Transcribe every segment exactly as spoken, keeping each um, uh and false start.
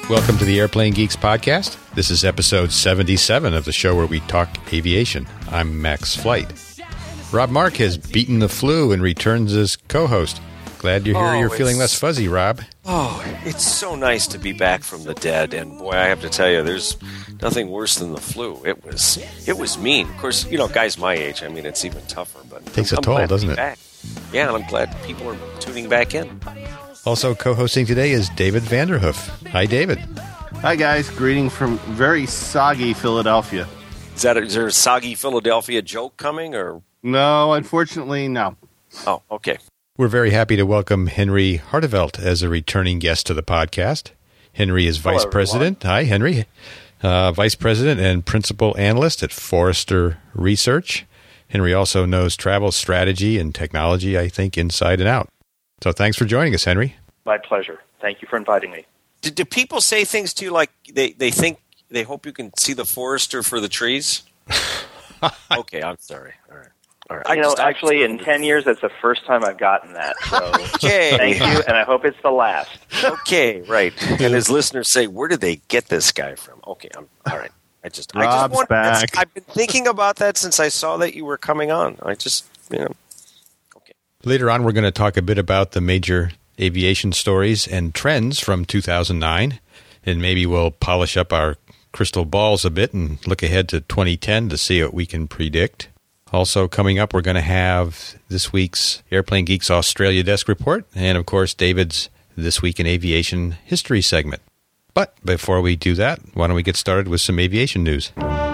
Welcome to the Airplane Geeks podcast. This is episode seventy-seven of the show where we talk aviation. I'm Max Flight. Rob Mark has beaten the flu and returns as co-host. Glad you're here. Oh, you're feeling less fuzzy, Rob. Oh, it's so nice to be back from the dead. And boy, I have to tell you, there's nothing worse than the flu. It was it was mean. Of course, you know, guys my age, I mean, it's even tougher. But it takes I'm, a toll, I'm doesn't it? Back. Yeah, and I'm glad people are tuning back in. Also co-hosting today is David Vanderhoof. Hi, David. Hi, guys. Greeting from very soggy Philadelphia. Is that a, is there a soggy Philadelphia joke coming, or no? Unfortunately, no. Oh, okay. We're very happy to welcome Henry Hartevelt as a returning guest to the podcast. Henry is Vice Hello, President. Hi, Henry. Uh, Vice President and Principal Analyst at Forrester Research. Henry also knows travel strategy and technology, I think, inside and out. So thanks for joining us, Henry. My pleasure. Thank you for inviting me. Do, do people say things to you like they, they think they hope you can see the forester for the trees? Okay, I'm sorry. All right. All right. You I know, just, actually, I, in ten years, that's the first time I've gotten that. So okay. Thank you, and I hope it's the last. Okay, right. And his listeners say, where did they get this guy from? Okay, I'm all right. I just, I just Rob's want, back. I've been thinking about that since I saw that you were coming on. I just, you know. Okay. Later on, we're going to talk a bit about the major aviation stories and trends from two thousand nine, and maybe we'll polish up our crystal balls a bit and look ahead to twenty ten to see what we can predict. Also coming up, we're going to have this week's Airplane Geeks Australia Desk Report, and of course, David's This Week in Aviation History segment. But before we do that, why don't we get started with some aviation news?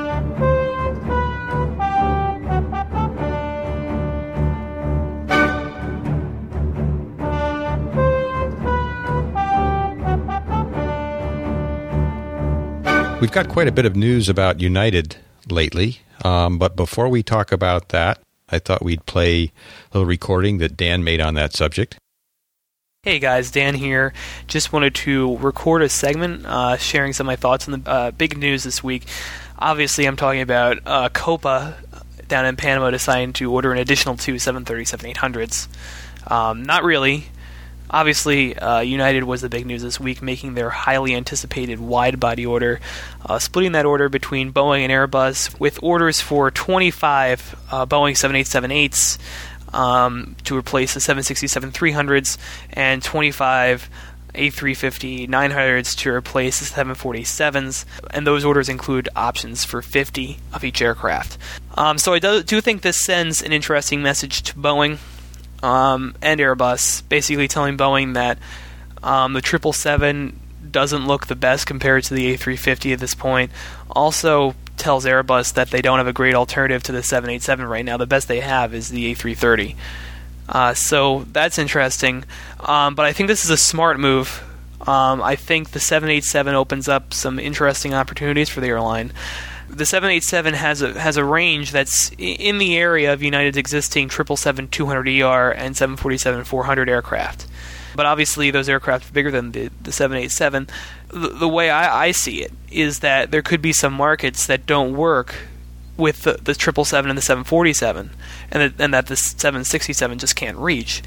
We've got quite a bit of news about United lately, um, but before we talk about that, I thought we'd play a little recording that Dan made on that subject. Hey guys, Dan here. Just wanted to record a segment uh, sharing some of my thoughts on the uh, big news this week. Obviously, I'm talking about uh, Copa down in Panama deciding to order an additional two seven thirty-seven eight hundreds. Um, not really. Obviously, uh, United was the big news this week, making their highly anticipated wide-body order, uh, splitting that order between Boeing and Airbus, with orders for twenty-five uh, Boeing seven eighty-seven eights um, to replace the seven sixty-seven three hundreds, and twenty-five A three fifty nine hundreds to replace the seven forty-sevens, and those orders include options for fifty of each aircraft. Um, so I do, do think this sends an interesting message to Boeing Um, and Airbus, basically telling Boeing that um, the triple seven doesn't look the best compared to the A three fifty at this point. Also tells Airbus that they don't have a great alternative to the seven eighty-seven right now. The best they have is the A three thirty. Uh, so that's interesting. Um, but I think this is a smart move. Um, I think the seven eighty-seven opens up some interesting opportunities for the airline. The seven eighty-seven has a has a range that's in the area of United's existing triple seven two hundred E R and seven forty-seven four hundred aircraft. But obviously those aircraft are bigger than the, the seven eighty-seven. The, the way I, I see it is that there could be some markets that don't work with the, the triple seven and the seven forty-seven, and that, and that the seven sixty-seven just can't reach.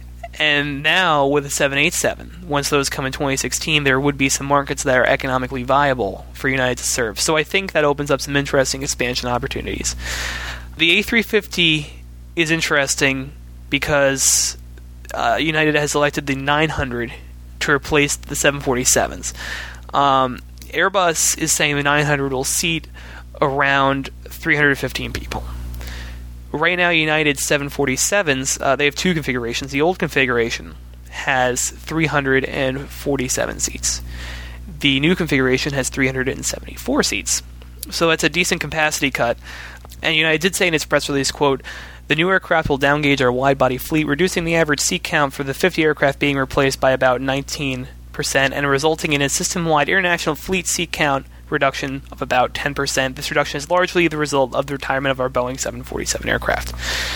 And now with the seven eighty-seven, once those come in twenty sixteen, there would be some markets that are economically viable for United to serve. So I think that opens up some interesting expansion opportunities. The A three fifty is interesting because uh, United has selected the nine hundred to replace the seven forty-sevens. Um, Airbus is saying the nine hundred will seat around three hundred fifteen people. Right now, United's seven forty-sevens, uh, they have two configurations. The old configuration has three hundred forty-seven seats. The new configuration has three hundred seventy-four seats. So that's a decent capacity cut. And United did say in its press release, quote, "The new aircraft will downgauge our wide-body fleet, reducing the average seat count for the fifty aircraft being replaced by about nineteen percent and resulting in a system-wide international fleet seat count reduction of about ten percent. This reduction is largely the result of the retirement of our Boeing seven forty-seven aircraft."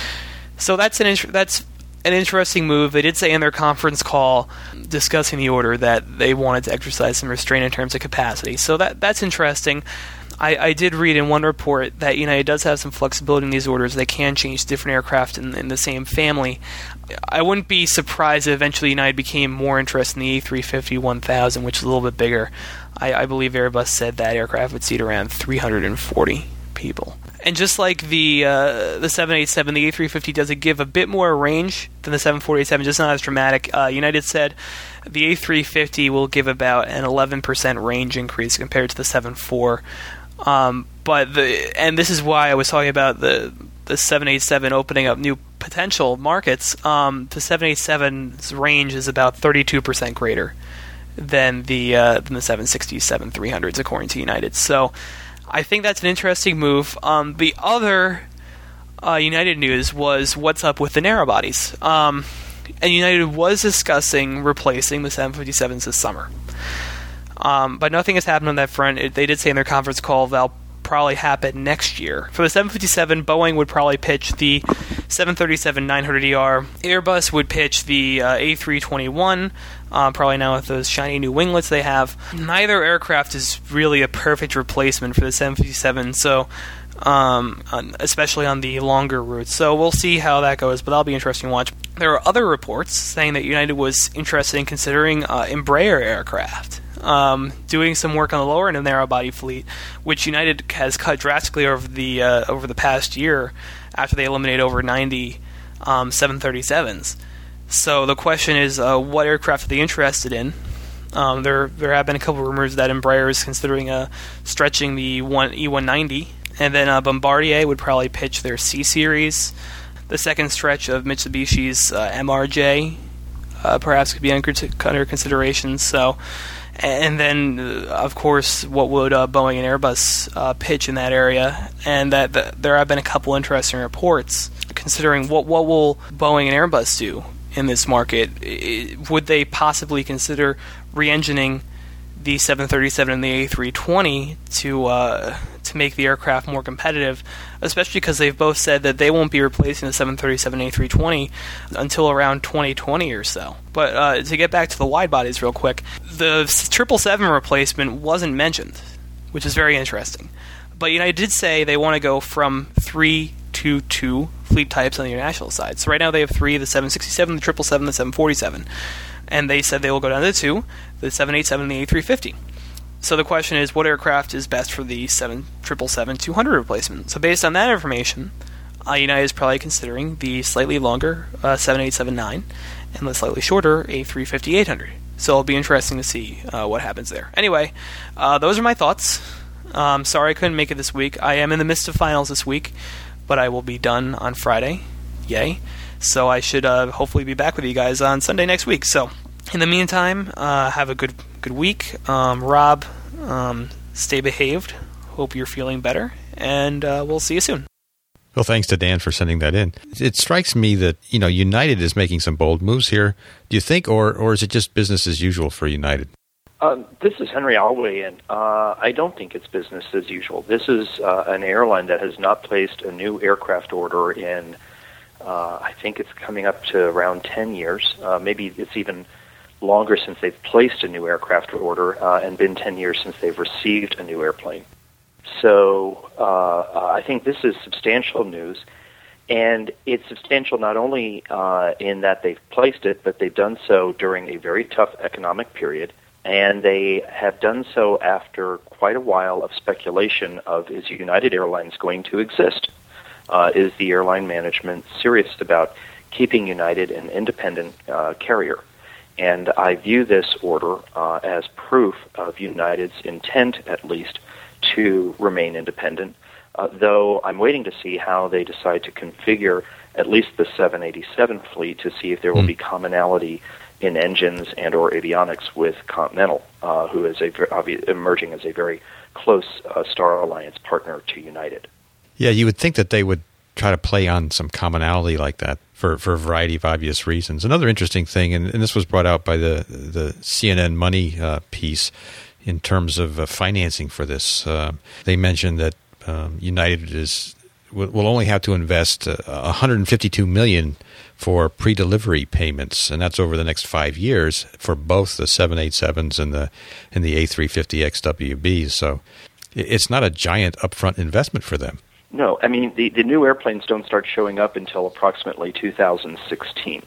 So that's an int- that's an interesting move. They did say in their conference call discussing the order that they wanted to exercise some restraint in terms of capacity. So that that's interesting. I, I did read in one report that United does have some flexibility in these orders. They can change different aircraft in, in the same family. I wouldn't be surprised if eventually United became more interested in the A three fifty one thousand, which is a little bit bigger. I, I believe Airbus said that aircraft would seat around three hundred forty people. And just like the uh, the seven eighty-seven, the A three fifty does give a bit more range than the seven forty-seven, just not as dramatic. Uh, United said the A three fifty will give about an eleven percent range increase compared to the seven forty. Um, but the and this is why I was talking about the the seven eighty-seven opening up new potential markets. Um, the seven eighty-seven's range is about thirty-two percent greater than the uh, than the seven sixty-seven three hundreds, according to United. So I think that's an interesting move. Um, the other uh, United news was what's up with the narrow bodies. Um, and United was discussing replacing the seven fifty-sevens this summer. Um, but nothing has happened on that front. It, they did say in their conference call that'll probably happen next year. For the seven fifty-seven, Boeing would probably pitch the seven thirty-seven nine hundred E R. Airbus would pitch the uh, A three twenty-one, uh, probably now with those shiny new winglets they have. Neither aircraft is really a perfect replacement for the seven fifty-seven, so um, especially on the longer routes. So we'll see how that goes, but that'll be interesting to watch. There are other reports saying that United was interested in considering uh, Embraer aircraft. Um, doing some work on the lower end of the narrow-body fleet, which United has cut drastically over the uh, over the past year after they eliminated over ninety um, seven thirty-sevens. So the question is, uh, what aircraft are they interested in? Um, there there have been a couple rumors that Embraer is considering uh, stretching the one, E one ninety, and then uh, Bombardier would probably pitch their C-Series. The second stretch of Mitsubishi's uh, M R J uh, perhaps could be under, under consideration. So. And then, uh, of course, what would uh, Boeing and Airbus uh, pitch in that area? And that, that there have been a couple interesting reports considering what what will Boeing and Airbus do in this market. It, would they possibly consider re-engineering the seven thirty-seven and the A three twenty to uh, to make the aircraft more competitive, especially because they've both said that they won't be replacing the seven thirty-seven A three twenty until around twenty twenty or so. But uh, to get back to the wide bodies real quick, the triple seven replacement wasn't mentioned, which is very interesting. But United did say they want to go from three to two fleet types on the international side. So right now they have three, the seven sixty-seven, the triple seven, the seven forty-seven. And they said they will go down to two, the seven eighty-seven and the A three fifty. So the question is, what aircraft is best for the seven seventy-seven two hundred replacement? So based on that information, uh, United is probably considering the slightly longer uh, seven eighty-seven nine and the slightly shorter A three fifty eight hundred. So it'll be interesting to see uh, what happens there. Anyway, uh, those are my thoughts. Um, sorry I couldn't make it this week. I am in the midst of finals this week, but I will be done on Friday. Yay. So I should uh, hopefully be back with you guys on Sunday next week. So in the meantime, uh, have a good good week. Um, Rob, um, stay behaved. Hope you're feeling better, and uh, we'll see you soon. Well, thanks to Dan for sending that in. It strikes me that, you know, United is making some bold moves here. Do you think, or or is it just business as usual for United? Uh, this is Henry Alway, and uh, I don't think it's business as usual. This is uh, an airline that has not placed a new aircraft order in, uh, I think it's coming up to around ten years. Uh, maybe it's even longer since they've placed a new aircraft order, uh, and been ten years since they've received a new airplane. So uh, I think this is substantial news, and it's substantial not only uh, in that they've placed it, but they've done so during a very tough economic period, and they have done so after quite a while of speculation of, is United Airlines going to exist? Uh, is the airline management serious about keeping United an independent uh, carrier? And I view this order uh, as proof of United's intent, at least, to remain independent, uh, though I'm waiting to see how they decide to configure at least the seven eighty-seven fleet to see if there will mm. be commonality in engines and or avionics with Continental, uh, who is a, obvi- emerging as a very close uh, Star Alliance partner to United. Yeah, you would think that they would try to play on some commonality like that for, for a variety of obvious reasons. Another interesting thing, and, and this was brought out by the, the C N N Money uh, piece, in terms of uh, financing for this, uh, they mentioned that um, United is will, will only have to invest uh, one hundred fifty-two million dollars for pre-delivery payments, and that's over the next five years for both the seven eighty-sevens and the and the A three fifty X W Bs. So, it's not a giant upfront investment for them. No, I mean, the, the new airplanes don't start showing up until approximately two thousand sixteen.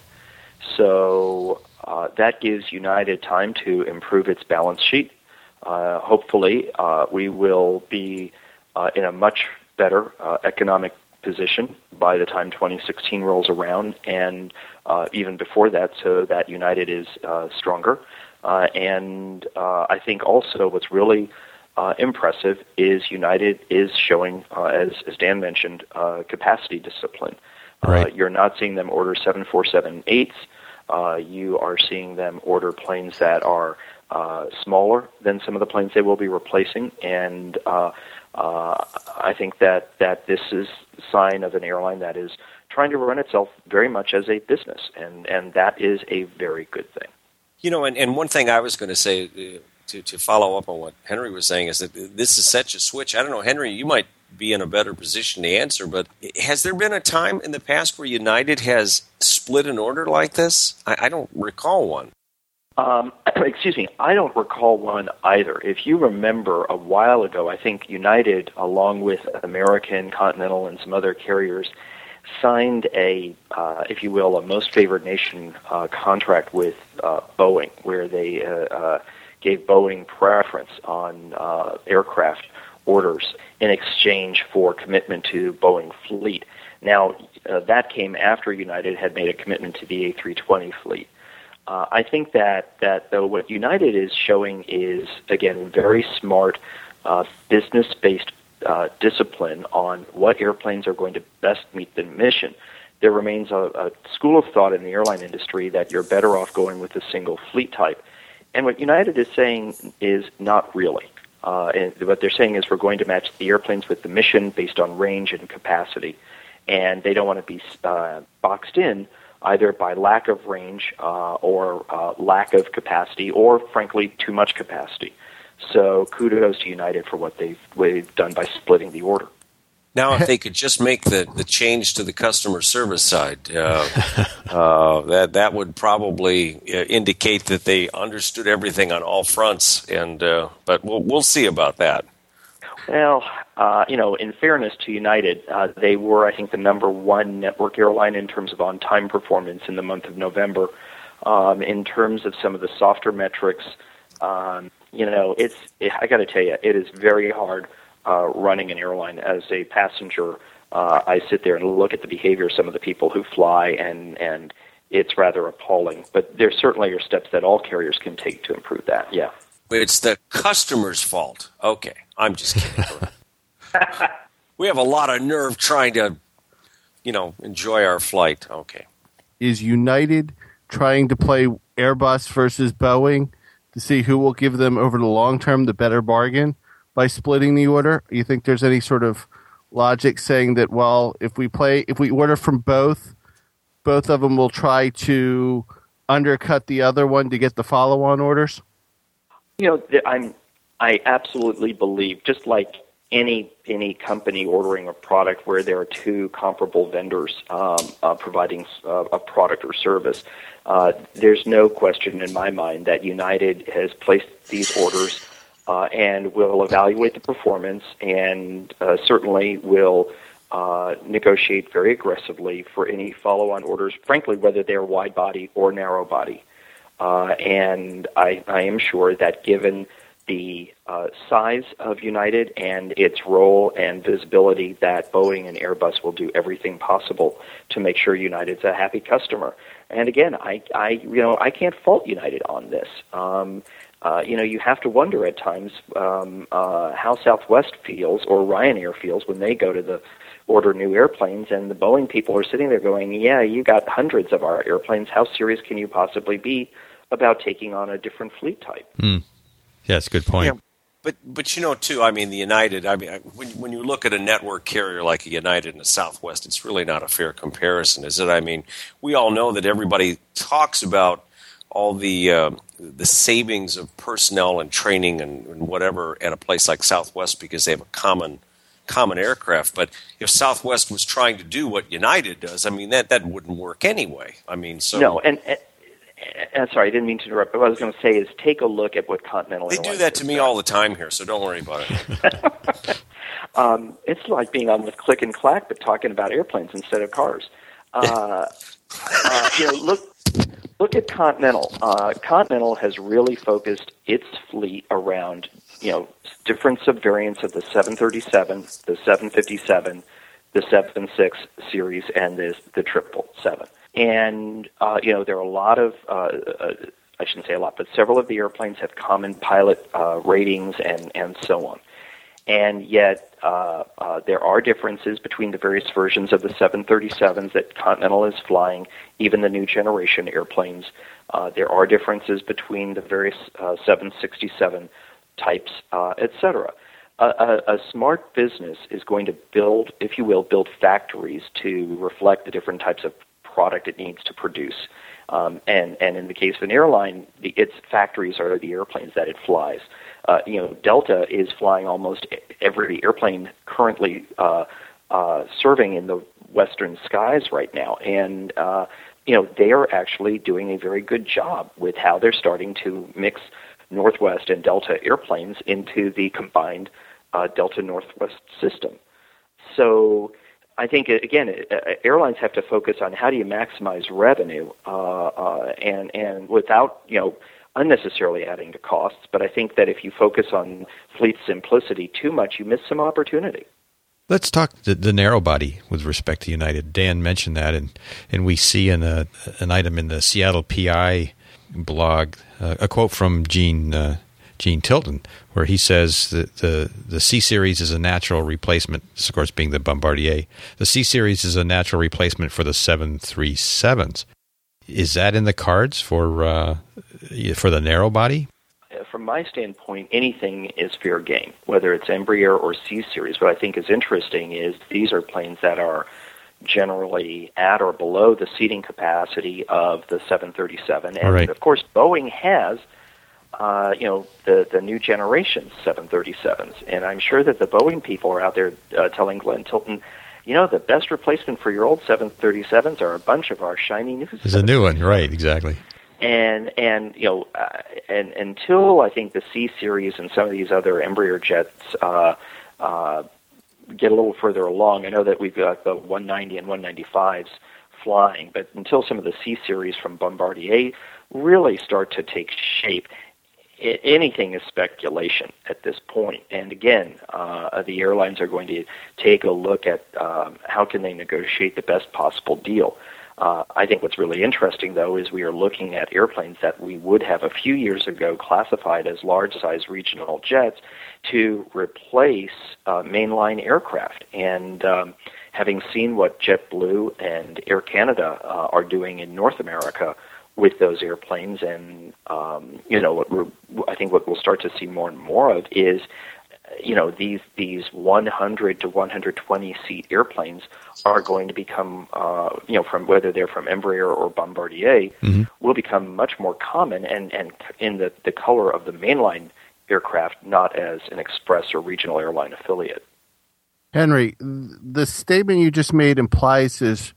So uh, that gives United time to improve its balance sheet. Uh, hopefully, uh, we will be uh, in a much better uh, economic position by the time twenty sixteen rolls around, and uh, even before that, so that United is uh, stronger. Uh, and uh, I think also what's really uh, impressive is United is showing, uh, as, as Dan mentioned, uh, capacity discipline. Right. Uh, you're not seeing them order seven forty-seven eights. Uh, you are seeing them order planes that are uh, smaller than some of the planes they will be replacing, and uh, uh, I think that, that this is a sign of an airline that is trying to run itself very much as a business, and, and that is a very good thing. You know, and, and one thing I was going to say uh, to, to follow up on what Henry was saying is that this is such a switch. I don't know, Henry, you might be in a better position to answer, but has there been a time in the past where United has split an order like this? I, I don't recall one. Um, excuse me, I don't recall one either. If you remember a while ago, I think United, along with American, Continental, and some other carriers, signed a, uh, if you will, a most favored nation uh, contract with uh, Boeing, where they uh, uh, gave Boeing preference on uh, aircraft orders in exchange for commitment to Boeing fleet. Now, uh, that came after United had made a commitment to the A three twenty fleet. Uh, I think that, that, though, what United is showing is, again, very smart, uh, business-based uh, discipline on what airplanes are going to best meet the mission. There remains a, a school of thought in the airline industry that you're better off going with a single fleet type. And what United is saying is not really. Uh, and what they're saying is we're going to match the airplanes with the mission based on range and capacity. And they don't want to be uh, boxed in either by lack of range uh, or uh, lack of capacity or, frankly, too much capacity. So kudos to United for what they've, what they've done by splitting the order. Now, if they could just make the, the change to the customer service side, uh, uh, that that would probably uh, indicate that they understood everything on all fronts. And uh, but we'll we'll see about that. Well, uh, you know, in fairness to United, uh, they were, I think, the number one network airline in terms of on-time performance in the month of November. Um, in terms of some of the softer metrics, um, you know, it's it, I got to tell you, it is very hard uh, running an airline as a passenger. Uh, I sit there and look at the behavior of some of the people who fly, and and it's rather appalling. But there certainly are steps that all carriers can take to improve that. Yeah. It's the customer's fault. Okay, I'm just kidding. We have a lot of nerve trying to, you know, enjoy our flight. Okay. Is United trying to play Airbus versus Boeing to see who will give them over the long term the better bargain by splitting the order? You think there's any sort of logic saying that, well, if we play, if we order from both, both of them will try to undercut the other one to get the follow-on orders? You know, I'm, I absolutely believe, just like any any company ordering a product where there are two comparable vendors um, uh, providing uh, a product or service, uh, there's no question in my mind that United has placed these orders uh, and will evaluate the performance and uh, certainly will uh, negotiate very aggressively for any follow-on orders, frankly, whether they're wide-body or narrow-body. Uh, and I, I am sure that given the uh, size of United and its role and visibility, that Boeing and Airbus will do everything possible to make sure United's a happy customer. And again, I, I you know, I can't fault United on this. Um, uh, you know, you have to wonder at times um, uh, how Southwest feels or Ryanair feels when they go to the order new airplanes, and the Boeing people are sitting there going, yeah, you got hundreds of our airplanes. How serious can you possibly be about taking on a different fleet type? Mm. Yeah, that's a good point. Yeah, but, but you know, too, I mean, the United, I mean, when, when you look at a network carrier like a United and a Southwest, it's really not a fair comparison, is it? I mean, we all know that everybody talks about all the uh, the savings of personnel and training and, and whatever at a place like Southwest because they have a common common aircraft. But if Southwest was trying to do what United does, I mean, that, that wouldn't work anyway. I mean, so... No, and... and Uh, sorry, I didn't mean to interrupt, but what I was going to say is take a look at what Continental They Airlines do that to me does. all the time here, so don't worry about it. um, it's like being on with Click and Clack, but talking about airplanes instead of cars. Uh, uh, you know, look look at Continental. Uh, Continental has really focused its fleet around, you know, different subvariants of the seven thirty-seven, the seven fifty-seven, the seven six series, and the the triple seven. And, uh, you know, there are a lot of, uh, uh, I shouldn't say a lot, but several of the airplanes have common pilot uh, ratings and, and so on. And yet uh, uh, there are differences between the various versions of the seven thirty-sevens that Continental is flying, even the new generation airplanes. Uh, there are differences between the various uh, seven sixty-seven types, uh, et cetera. A, a, a smart business is going to build, if you will, build factories to reflect the different types of product it needs to produce. Um, and, and in the case of an airline, the, its factories are the airplanes that it flies. Uh, you know, Delta is flying almost every airplane currently uh, uh, serving in the western skies right now. And, uh, you know, they are actually doing a very good job with how they're starting to mix Northwest and Delta airplanes into the combined uh, Delta Northwest system. So I think, again, airlines have to focus on how do you maximize revenue uh, uh, and, and without, you know, unnecessarily adding to costs. But I think that if you focus on fleet simplicity too much, you miss some opportunity. Let's talk the, the narrow body with respect to United. Dan mentioned that, and, and we see in a, an item in the Seattle P I blog uh, a quote from Gene uh, Gene Tilton, where he says that the, the C-Series is a natural replacement, this of course being the Bombardier. The C-Series is a natural replacement for the seven thirty-sevens. Is that in the cards for uh, for the narrow body? From my standpoint, anything is fair game, whether it's Embraer or C-Series. What I think is interesting is these are planes that are generally at or below the seating capacity of the seven thirty-seven. And, right. Of course, Boeing has Uh, you know, the, the new generation seven thirty-sevens. And I'm sure that the Boeing people are out there uh, telling Glenn Tilton, you know, the best replacement for your old seven thirty-sevens are a bunch of our shiny new There's a new one, right, exactly. And, and you know, uh, and until I think the C-Series and some of these other Embraer jets uh, uh, get a little further along, I know that we've got the one ninety and one ninety-fives flying, but until some of the C-Series from Bombardier really start to take shape, anything is speculation at this point. And again, uh, the airlines are going to take a look at um, how can they negotiate the best possible deal. Uh, I think what's really interesting, though, is we are looking at airplanes that we would have a few years ago classified as large-size regional jets to replace uh, mainline aircraft. And um, having seen what JetBlue and Air Canada uh, are doing in North America with those airplanes, and um, you know, what we're, I think what we'll start to see more and more of is, you know, these these one hundred to one hundred twenty seat airplanes are going to become, uh, you know, from whether they're from Embraer or Bombardier, mm-hmm. will become much more common and and in the the color of the mainline aircraft, not as an express or regional airline affiliate. Henry, the statement you just made implies is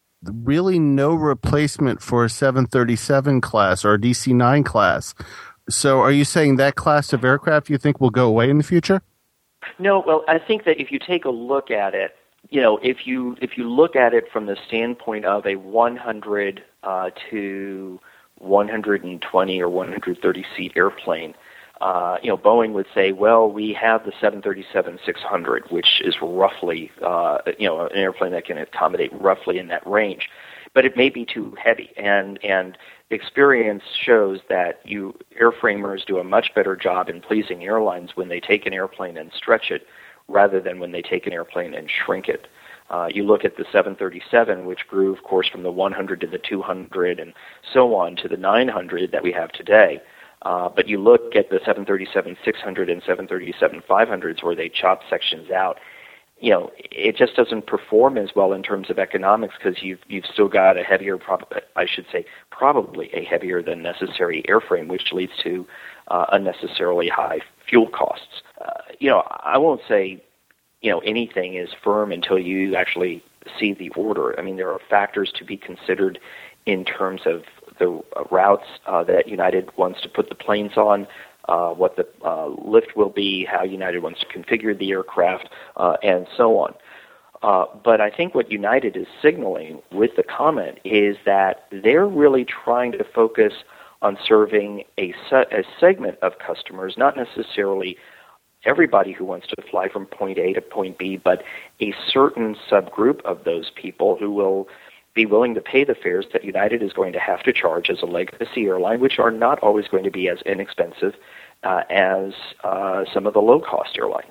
really no replacement for a seven thirty-seven class or a D C nine class. So are you saying that class of aircraft you think will go away in the future? No, well, I think that if you take a look at it, you know, if you if you look at it from the standpoint of a one hundred uh, to one hundred twenty or one hundred thirty seat airplane, Uh, you know, Boeing would say, well, we have the seven thirty-seven six hundred, which is roughly, uh, you know, an airplane that can accommodate roughly in that range. But it may be too heavy. And, and experience shows that you airframers do a much better job in pleasing airlines when they take an airplane and stretch it rather than when they take an airplane and shrink it. Uh, you look at the seven thirty-seven, which grew, of course, from the one hundred to the two hundred and so on to the nine hundred that we have today. Uh, but you look at the seven thirty-seven six hundred and seven thirty-seven five hundreds where they chop sections out, you know, it just doesn't perform as well in terms of economics because you've, you've still got a heavier, prob- I should say, probably a heavier than necessary airframe, which leads to uh, unnecessarily high fuel costs. Uh, you know, I won't say, you know, anything is firm until you actually see the order. I mean, there are factors to be considered in terms of the routes uh, that United wants to put the planes on, uh, what the uh, lift will be, how United wants to configure the aircraft, uh, and so on. Uh, but I think what United is signaling with the comment is that they're really trying to focus on serving a, se- a segment of customers, not necessarily everybody who wants to fly from point A to point B, but a certain subgroup of those people who will be willing to pay the fares that United is going to have to charge as a legacy airline, which are not always going to be as inexpensive uh, as uh, some of the low-cost airlines.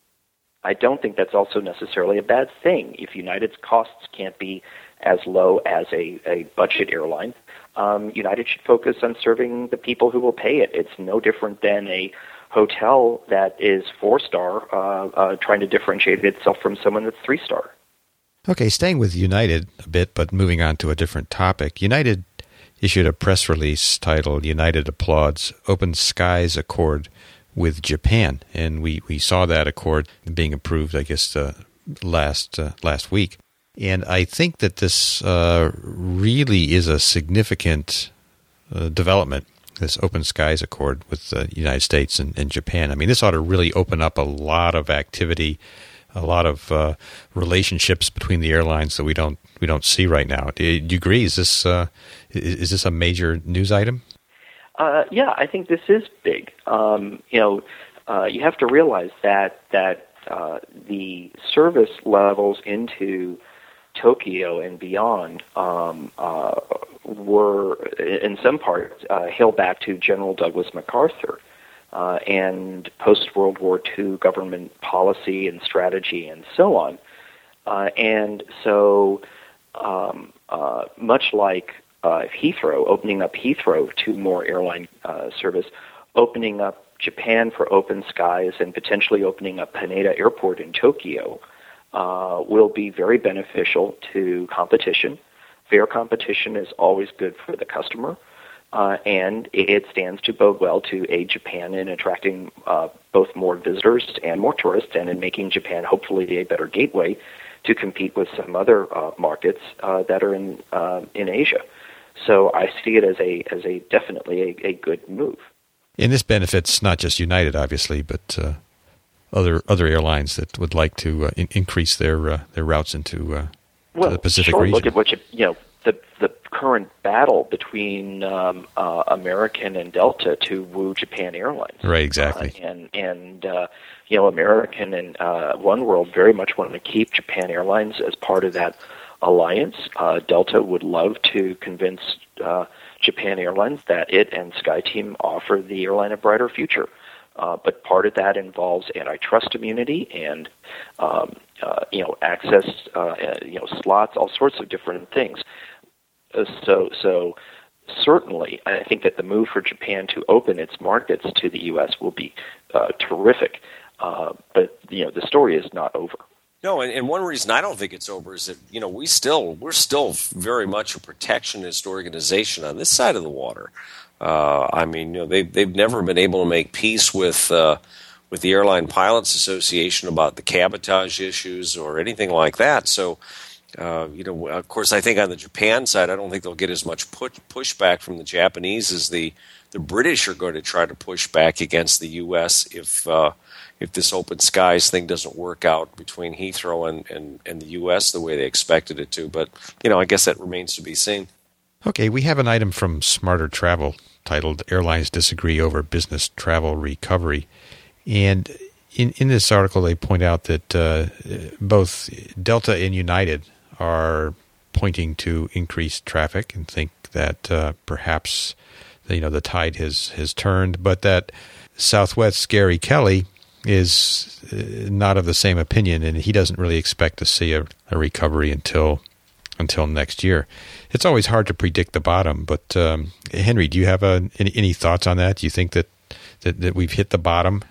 I don't think that's also necessarily a bad thing. If United's costs can't be as low as a, a budget airline, um, United should focus on serving the people who will pay it. It's no different than a hotel that is four-star uh, uh, trying to differentiate itself from someone that's three-star. Okay, staying with United a bit, but moving on to a different topic. United issued a press release titled United Applauds Open Skies Accord with Japan, and we, we saw that accord being approved, I guess, uh, last uh, last week. And I think that this uh, really is a significant uh, development, this Open Skies Accord with the United States and, and Japan. I mean, this ought to really open up a lot of activity, a lot of uh, relationships between the airlines that we don't we don't see right now. Do you, do you agree? Is this uh, is, is this a major news item? Uh, yeah, I think this is big. Um, you know, uh, you have to realize that that uh, the service levels into Tokyo and beyond um, uh, were, in some parts, uh, hailed back to General Douglas MacArthur uh, and post-World War Two government policy and strategy and so on. Uh, and so, um, uh, much like uh, Heathrow, opening up Heathrow to more airline uh, service, opening up Japan for open skies, and potentially opening up Haneda Airport in Tokyo, Uh, will be very beneficial to competition. Fair competition is always good for the customer, uh, and it stands to bode well to aid Japan in attracting uh, both more visitors and more tourists, and in making Japan hopefully a better gateway to compete with some other uh, markets uh, that are in uh, in Asia. So I see it as a as a definitely a, a good move. And this benefits not just United, obviously, but uh other other airlines that would like to uh, in, increase their uh, their routes into uh, well, the Pacific sure. region. Look at what you, you know the the current battle between um, uh, American and Delta to woo Japan Airlines. Right, exactly. Uh, and and uh, you know American and uh, One World very much want to keep Japan Airlines as part of that alliance. Uh, Delta would love to convince uh, Japan Airlines that it and SkyTeam offer the airline a brighter future. Uh, but part of that involves antitrust immunity and, um, uh, you know, access, uh, you know, slots, all sorts of different things. Uh, so, so certainly, I think that the move for Japan to open its markets to the U S will be uh, terrific. Uh, but you know, the story is not over. No, and, and one reason I don't think it's over is that, you know, we still we're still very much a protectionist organization on this side of the water. Uh, I mean, you know, they they've never been able to make peace with uh, with the Airline Pilots Association about the cabotage issues or anything like that. So, uh, you know, of course, I think on the Japan side, I don't think they'll get as much push pushback from the Japanese as the the British are going to try to push back against the U S if uh, if this open skies thing doesn't work out between Heathrow and, and, and the U S the way they expected it to. But, you know, I guess that remains to be seen. Okay, we have an item from Smarter Travel titled Airlines Disagree Over Business Travel Recovery. And in, in this article, they point out that uh, both Delta and United are pointing to increased traffic and think that uh, perhaps you know the tide has, has turned, but that Southwest's Gary Kelly is uh, not of the same opinion, and he doesn't really expect to see a, a recovery until until next year. It's always hard to predict the bottom, but um, Henry, do you have a, any, any thoughts on that? Do you think that, that, that we've hit the bottom?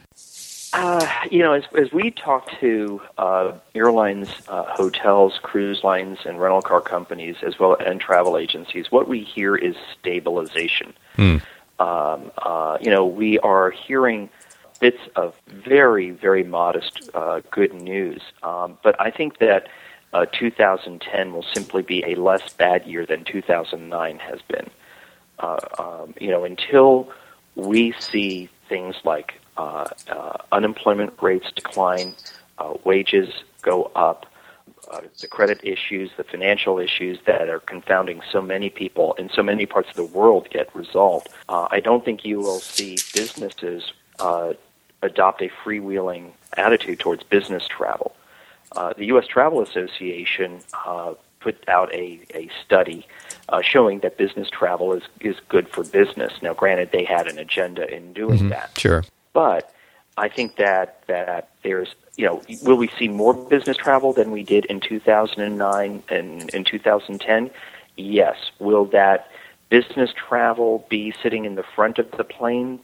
Uh, you know, as, as we talk to uh, airlines, uh, hotels, cruise lines, and rental car companies, as well and travel agencies, what we hear is stabilization. Hmm. Um, uh, you know, we are hearing bits of very, very modest uh, good news, um, but I think that Uh, two thousand ten will simply be a less bad year than two thousand nine has been. uh, um, you know, until we see things like uh, uh, unemployment rates decline, uh, wages go up, uh, the credit issues, the financial issues that are confounding so many people in so many parts of the world get resolved, uh, I don't think you will see businesses uh, adopt a freewheeling attitude towards business travel. Uh, the U S Travel Association uh, put out a, a study uh, showing that business travel is, is good for business. Now, granted, they had an agenda in doing Mm-hmm. that. Sure. But I think that, that there's, you know, will we see more business travel than we did in two thousand nine and in two thousand ten? Yes. Will that business travel be sitting in the front of the plane?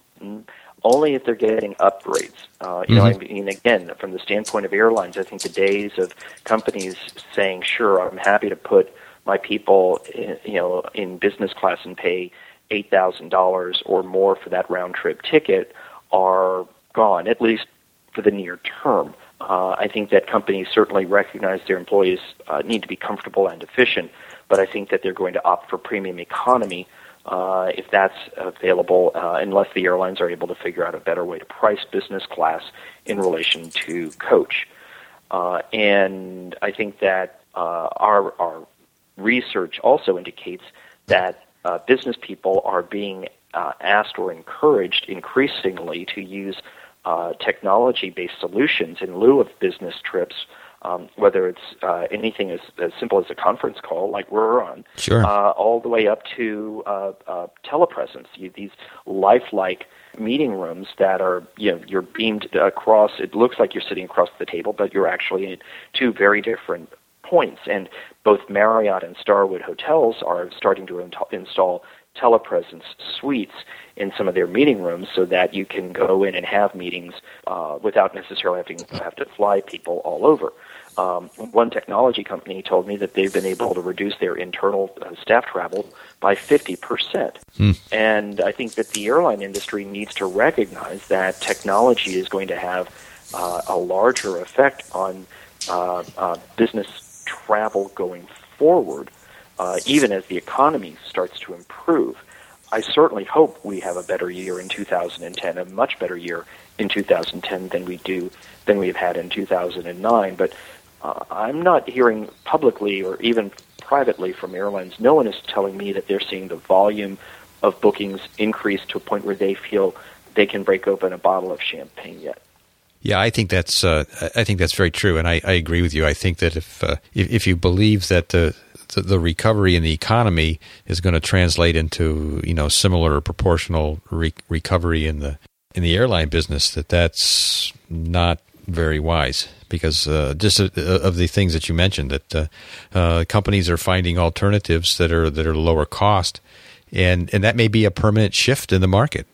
Only if they're getting upgrades. Uh, you mm-hmm. know, I mean, again, from the standpoint of airlines, I think the days of companies saying, "Sure, I'm happy to put my people, in, you know, in business class and pay eight thousand dollars or more for that round trip ticket," are gone. At least for the near term. Uh, I think that companies certainly recognize their employees uh, need to be comfortable and efficient, but I think that they're going to opt for premium economy. Uh, if that's available, uh, unless the airlines are able to figure out a better way to price business class in relation to coach. Uh, and I think that uh, our, our research also indicates that uh, business people are being uh, asked or encouraged increasingly to use uh, technology-based solutions in lieu of business trips. Um, whether it's uh, anything as, as simple as a conference call like we're on, sure. uh, all the way up to uh, uh, telepresence, you, these lifelike meeting rooms that are, you know, you're beamed across. It looks like you're sitting across the table, but you're actually in two very different points. And both Marriott and Starwood hotels are starting to in- install telepresence suites in some of their meeting rooms so that you can go in and have meetings uh, without necessarily having to have to fly people all over. Um, one technology company told me that they've been able to reduce their internal uh, staff travel by fifty percent. Hmm. And I think that the airline industry needs to recognize that technology is going to have uh, a larger effect on uh, uh, business travel going forward, uh, even as the economy starts to improve. I certainly hope we have a better year in two thousand ten, a much better year in two thousand ten than we do than we've had in two thousand nine. But uh, I'm not hearing publicly or even privately from airlines. No one is telling me that they're seeing the volume of bookings increase to a point where they feel they can break open a bottle of champagne yet. Yeah, I think that's uh, I think that's very true, and I, I agree with you. I think that if uh, if, if you believe that the the recovery in the economy is going to translate into, you know, similar or proportional re- recovery in the in the airline business, that that's not very wise, because uh, just uh, of the things that you mentioned, that uh, uh, companies are finding alternatives that are that are lower cost, and and that may be a permanent shift in the market.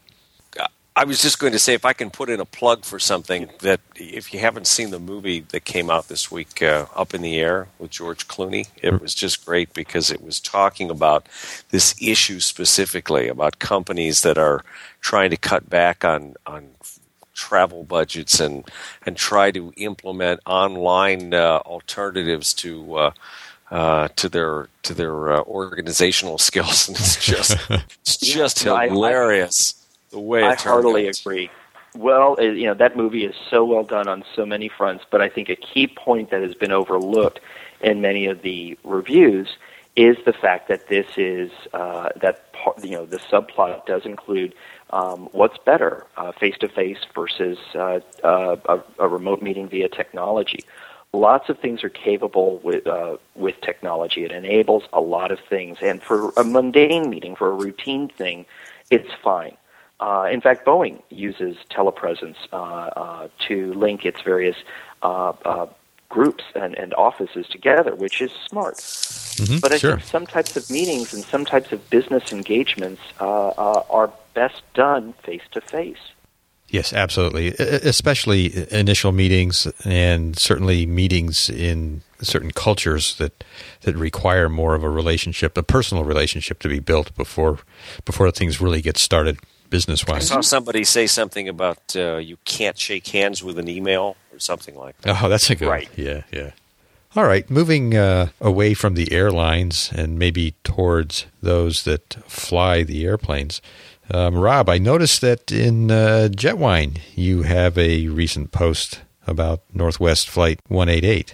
I was just going to say, if I can put in a plug for something, that if you haven't seen the movie that came out this week, uh, Up in the Air with George Clooney, it was just great because it was talking about this issue specifically, about companies that are trying to cut back on, on travel budgets and, and try to implement online uh, alternatives to uh, uh, to their to their uh, organizational skills, and it's just it's just yeah, hilarious. I, I, The way I heartily agree. Well, you know, that movie is so well done on so many fronts, but I think a key point that has been overlooked in many of the reviews is the fact that this is, uh, that, part, you know, the subplot does include um, what's better, uh, face-to-face versus uh, uh, a, a remote meeting via technology. Lots of things are capable with uh, with technology. It enables a lot of things, and for a mundane meeting, for a routine thing, it's fine. Uh, in fact, Boeing uses telepresence uh, uh, to link its various uh, uh, groups and, and offices together, which is smart. Mm-hmm, but I sure. think some types of meetings and some types of business engagements uh, uh, are best done face-to-face. Yes, absolutely, especially initial meetings, and certainly meetings in certain cultures that, that require more of a relationship, a personal relationship to be built before before things really get started. Business-wise. I saw somebody say something about uh, you can't shake hands with an email or something like that. Oh, that's a good right. one. Yeah, yeah. All right, moving uh, away from the airlines and maybe towards those that fly the airplanes. Um, Rob, I noticed that in uh, Jetwine you have a recent post about Northwest Flight one eighty-eight.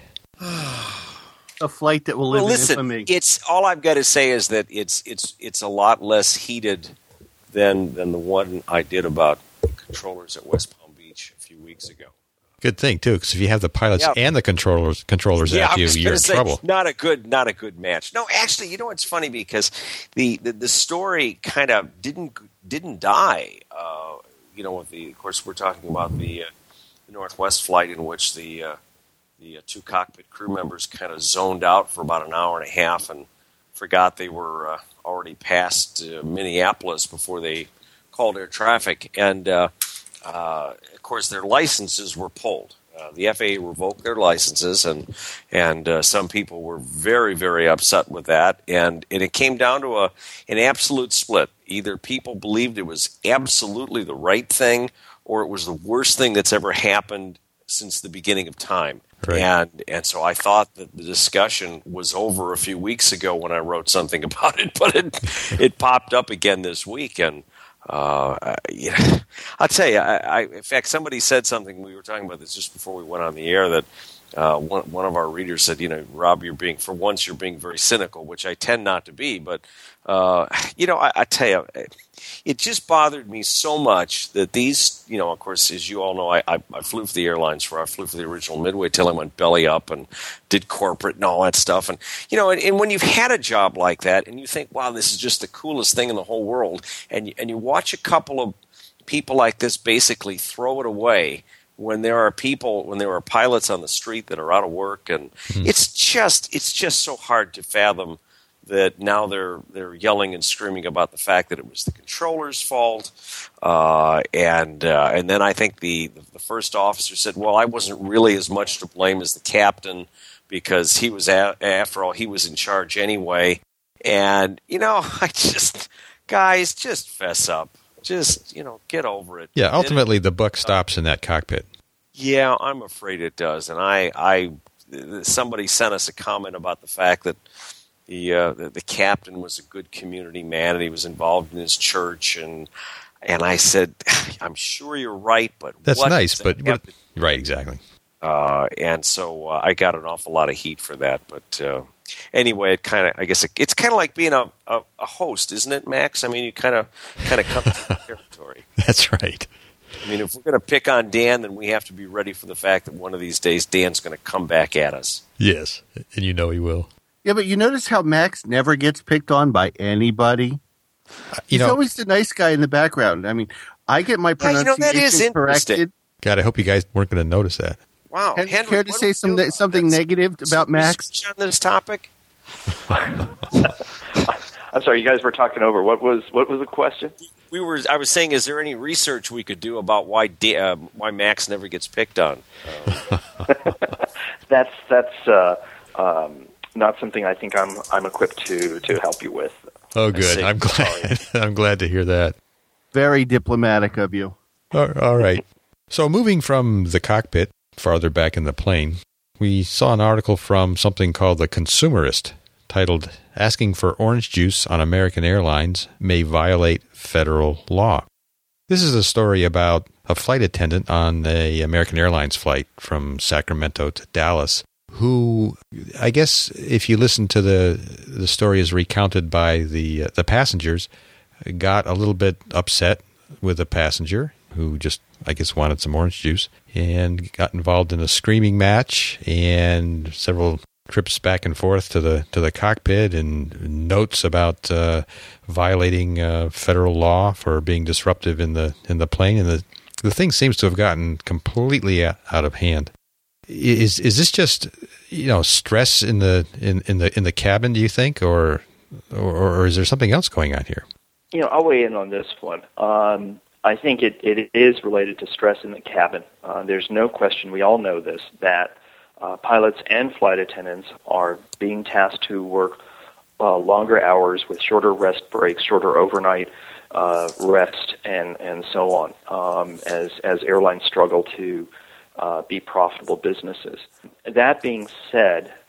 A flight that will live well, in listen, infamy. It's all I've got to say is that it's it's it's a lot less heated than than the one I did about controllers at West Palm Beach a few weeks ago. Good thing too, because if you have the pilots Yeah. and the controllers controllers Yeah, after I you, was you're gonna in say, trouble. Not a good, not a good match. No, actually, you know what's funny because the the, the story kind of didn't didn't die. Uh, you know, with the of course we're talking about the, uh, the Northwest flight in which the uh, the uh, two cockpit crew members kind of zoned out for about an hour and a half and forgot they were uh, already past uh, Minneapolis before they called air traffic, and uh, uh, of course their licenses were pulled. Uh, the F A A revoked their licenses, and and uh, some people were very, very upset with that. And, and it came down to a an absolute split. Either people believed it was absolutely the right thing, or it was the worst thing that's ever happened since the beginning of time. Right. And and so I thought that the discussion was over a few weeks ago when I wrote something about it, but it it popped up again this week, and. Uh, you know, I'll tell you. I, I, in fact, somebody said something. We were talking about this just before we went on the air. That uh, one, one of our readers said, "You know, Rob, you're being for once you're being very cynical," which I tend not to be. But uh, you know, I, I tell you, it just bothered me so much that these, you know, of course, as you all know, I, I, I flew for the airlines for I flew for the original Midway till I went belly up and did corporate and all that stuff. And you know, and, and when you've had a job like that, and you think, "Wow, this is just the coolest thing in the whole world," and and you watch a couple of people like this basically throw it away when there are people, when there are pilots on the street that are out of work, and mm-hmm. it's just it's just so hard to fathom that now they're they're yelling and screaming about the fact that it was the controller's fault, uh, and uh, and then I think the the first officer said, "Well, I wasn't really as much to blame as the captain because he was a- after all he was in charge anyway." And you know, I just guys just fess up. Just, you know, get over it. Yeah, ultimately the buck stops in that cockpit. Yeah, I'm afraid it does. And I, I, somebody sent us a comment about the fact that the uh, the, the captain was a good community man and he was involved in his church, and and I said, I'm sure you're right, but that's what nice, but what, to- right, exactly. Uh, and so uh, I got an awful lot of heat for that, but. Uh, Anyway, it kind of, I guess it, it's kind of like being a, a, a host, isn't it, Max? I mean, you kind of kind of come to the territory. That's right. I mean, if we're going to pick on Dan, then we have to be ready for the fact that one of these days Dan's going to come back at us. Yes, and you know he will. Yeah, but you notice how Max never gets picked on by anybody? Uh, you He's know, always the nice guy in the background. I mean, I get my Yeah, you know, pronunciation that is corrected. interesting. God, I hope you guys weren't going to notice that. Wow. Have you Henry, care to what say do we some, do about something that? negative about Some Max? research on this topic? I'm sorry, you guys were talking over. What was what was the question? We were. I was saying, is there any research we could do about why da- uh, why Max never gets picked on? Uh, That's that's uh, um, not something I think I'm I'm equipped to to help you with. Oh, I good. see. I'm glad. I'm glad to hear that. Very diplomatic of you. All all right. So moving from the cockpit farther back in the plane, we saw an article from something called The Consumerist titled, Asking for Orange Juice on American Airlines May Violate Federal Law. This is a story about a flight attendant on a American Airlines flight from Sacramento to Dallas who, I guess if you listen to the the story as recounted by the uh, the passengers, got a little bit upset with a passenger who just, I guess, wanted some orange juice and got involved in a screaming match and several trips back and forth to the to the cockpit and notes about uh, violating uh, federal law for being disruptive in the in the plane, and the the thing seems to have gotten completely out of hand. Is is this just, you know, stress in the in, in the in the cabin, do you think, or, or or is there something else going on here? You know, I'll weigh in on this one. Um, I think it, it is related to stress in the cabin. Uh, there's no question, we all know this, that uh, pilots and flight attendants are being tasked to work uh, longer hours with shorter rest breaks, shorter overnight uh, rest, and, and so on, um, as, as airlines struggle to uh, be profitable businesses. That being said,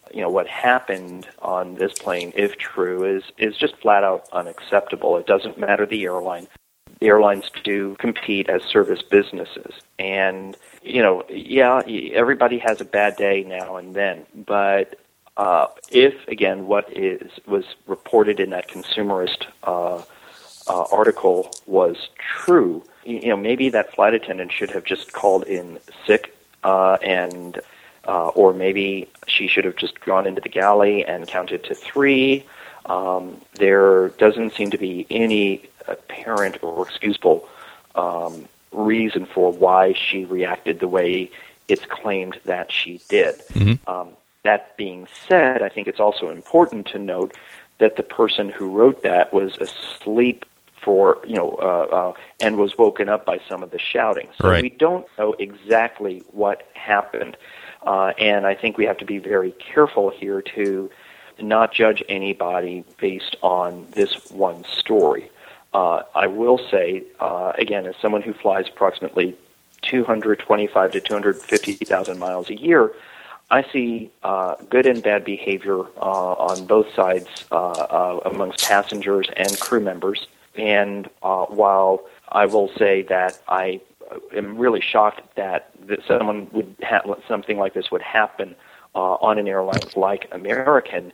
you know, what happened on this plane, if true, is is just flat out unacceptable. It doesn't matter the airline. The airlines do compete as service businesses. And, you know, yeah, everybody has a bad day now and then. But uh, if, again, what is was reported in that consumerist uh, uh, article was true, you know, maybe that flight attendant should have just called in sick uh, and uh, or maybe she should have just gone into the galley and counted to three. Um, there doesn't seem to be any apparent or excusable um, reason for why she reacted the way it's claimed that she did. Mm-hmm. Um, that being said, I think it's also important to note that the person who wrote that was asleep for, you know, uh, uh, and was woken up by some of the shouting. So right. we don't know exactly what happened. Uh, and I think we have to be very careful here to not judge anybody based on this one story. Uh, I will say, uh, again, as someone who flies approximately two hundred twenty-five to two hundred fifty thousand miles a year, I see uh, good and bad behavior uh, on both sides uh, uh, amongst passengers and crew members. And uh, while I will say that I am really shocked that, that someone would ha- something like this would happen uh, on an airline like American,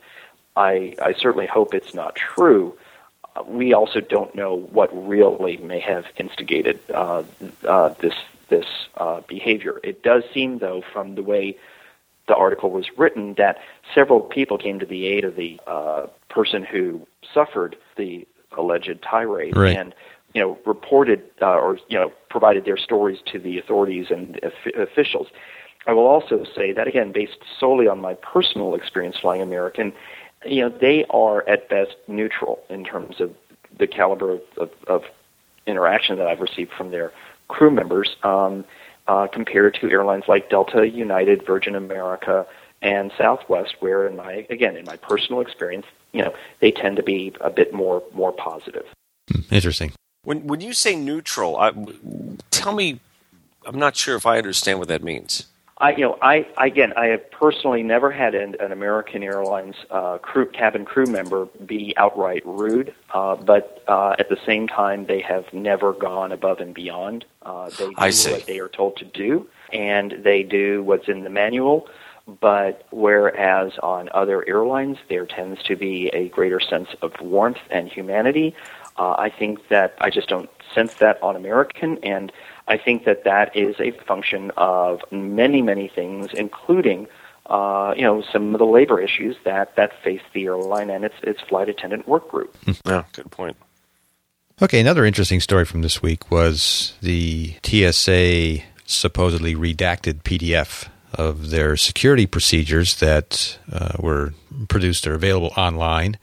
I, I certainly hope it's not true. Uh, we also don't know what really may have instigated uh, uh, this this uh, behavior. It does seem, though, from the way the article was written, that several people came to the aid of the uh, person who suffered the alleged tirade, right. and you know reported uh, or you know provided their stories to the authorities and of- officials. I will also say that, again, based solely on my personal experience flying American, you know, they are at best neutral in terms of the caliber of, of, of interaction that I've received from their crew members um, uh, compared to airlines like Delta, United, Virgin America, and Southwest, where, in my again, in my personal experience, you know, they tend to be a bit more more positive. Interesting. When when you say neutral, I, tell me, I'm not sure if I understand what that means. I, you know, I again, I have personally never had an, an American Airlines uh, crew cabin crew member be outright rude, uh, but uh, at the same time, they have never gone above and beyond. Uh, they do I see. what they are told to do, and they do what's in the manual. But whereas on other airlines, there tends to be a greater sense of warmth and humanity, uh, I think that I just don't sense that on American, and I think that that is a function of many, many things, including, uh, you know, some of the labor issues that, that face the airline and its its flight attendant work group. Yeah, good point. Okay, another interesting story from this week was the T S A supposedly redacted P D F of their security procedures that uh, were produced or available online,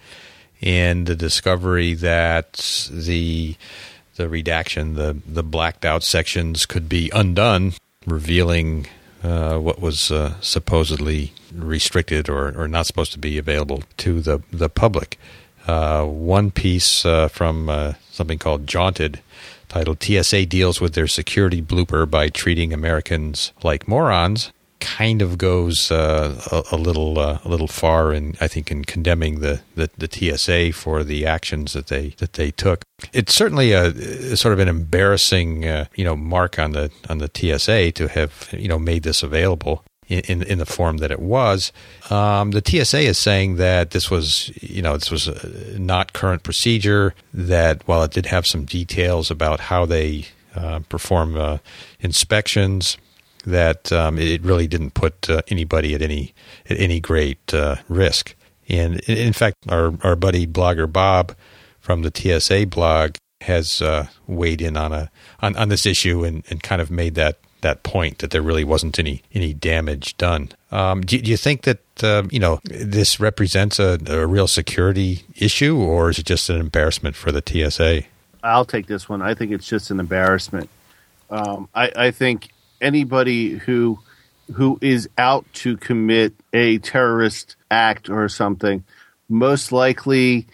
and the discovery that the the redaction, the, the blacked out sections could be undone, revealing uh, what was uh, supposedly restricted or, or not supposed to be available to the, the public. Uh, one piece uh, from uh, something called Jaunted, titled T S A Deals with Their Security Blooper by Treating Americans Like Morons, kind of goes uh, a, a little uh, a little far in, I think, in condemning the, the, the T S A for the actions that they that they took. It's certainly a, a sort of an embarrassing uh, you know mark on the on the T S A to have you know made this available in in, in the form that it was. Um, the T S A is saying that this was you know this was a not current procedure. That while it did have some details about how they uh, perform uh, inspections, that um, it really didn't put uh, anybody at any at any great uh, risk. And in fact, our our buddy blogger Bob from the T S A blog has uh, weighed in on a on, on this issue and, and kind of made that, that point that there really wasn't any any damage done. Um, do, do you think that uh, you know this represents a, a real security issue, or is it just an embarrassment for the T S A? I'll take this one. I think it's just an embarrassment. Um, I, I think anybody who who is out to commit a terrorist act or something, most likely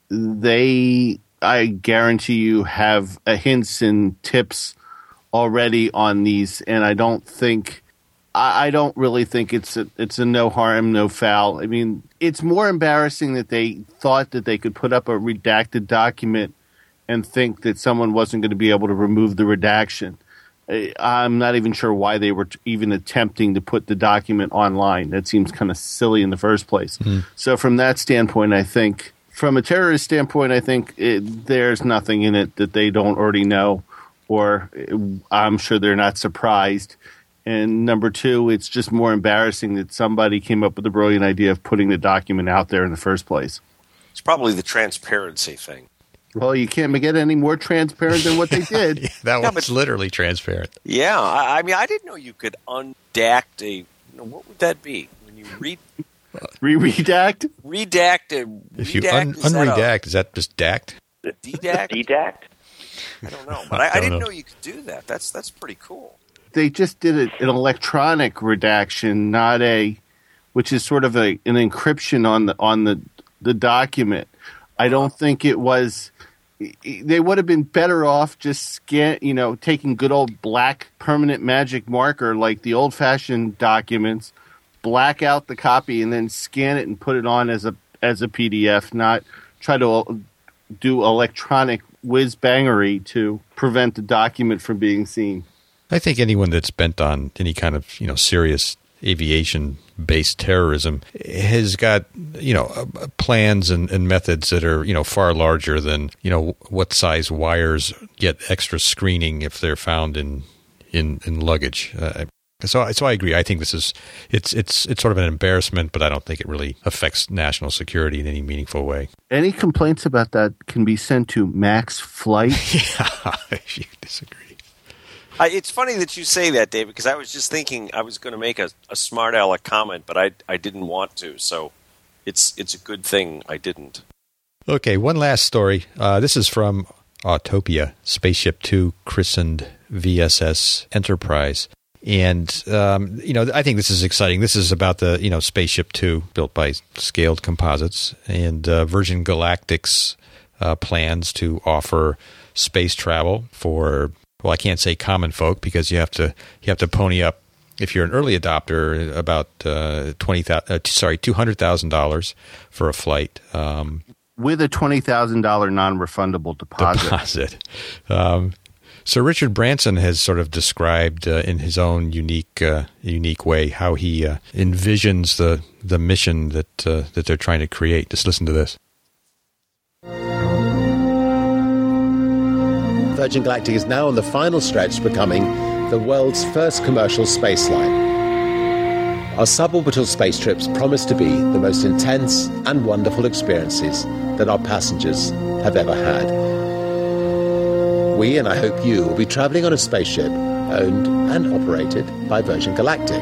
they, I guarantee you, have a hints and tips already on these, and I don't think I, I don't really think it's a, it's a no harm, no foul. I mean, it's more embarrassing that they thought that they could put up a redacted document and think that someone wasn't going to be able to remove the redaction. I'm not even sure why they were t- even attempting to put the document online. That seems kind of silly in the first place. Mm. So from that standpoint, I think, from a terrorist standpoint, I think it, there's nothing in it that they don't already know, or I'm sure they're not surprised. And number two, it's just more embarrassing that somebody came up with the brilliant idea of putting the document out there in the first place. It's probably the transparency thing. Well, you can't get any more transparent than what they did. yeah, that yeah, was but, literally transparent. Yeah, I, I mean, I didn't know you could undact a. You know, what would that be when you read? Re-redact? Redact a. If redact, you un- is unredact, that is that just dact? a, dedact? Dedact? I don't know, but I, I, I didn't know. know you could do that. That's that's pretty cool. They just did it, an electronic redaction, not a, which is sort of a an encryption on the on the the document. I don't think it was. They would have been better off just scan, you know, taking good old black permanent magic marker like the old-fashioned documents, black out the copy, and then scan it and put it on as a as a P D F. Not try to do electronic whiz-bangery to prevent the document from being seen. I think anyone that's bent on any kind of, you know, serious aviation-based terrorism has got, you know, uh, plans and, and methods that are, you know, far larger than, you know, what size wires get extra screening if they're found in in, in luggage. Uh, so, so I agree. I think this is it's it's it's sort of an embarrassment, but I don't think it really affects national security in any meaningful way. Any complaints about that can be sent to Max Flight. Yeah, if you disagree. I, it's funny that you say that, David, because I was just thinking I was going to make a, a smart aleck comment, but I I didn't want to. So it's it's a good thing I didn't. Okay, one last story. Uh, this is from Autopia, Spaceship Two, christened V S S Enterprise, and um, you know I think this is exciting. This is about the you know Spaceship Two, built by Scaled Composites, and uh, Virgin Galactic's uh, plans to offer space travel for. Well, I can't say common folk because you have to you have to pony up if you're an early adopter about uh, twenty thousand uh, sorry two hundred thousand dollars for a flight um, with a twenty thousand dollar non-refundable deposit. Deposit. Um, Sir Richard Branson has sort of described uh, in his own unique uh, unique way how he uh, envisions the the mission that uh, that they're trying to create. Just listen to this. Virgin Galactic is now on the final stretch to becoming the world's first commercial space line. Our suborbital space trips promise to be the most intense and wonderful experiences that our passengers have ever had. We, and I hope you, will be travelling on a spaceship owned and operated by Virgin Galactic.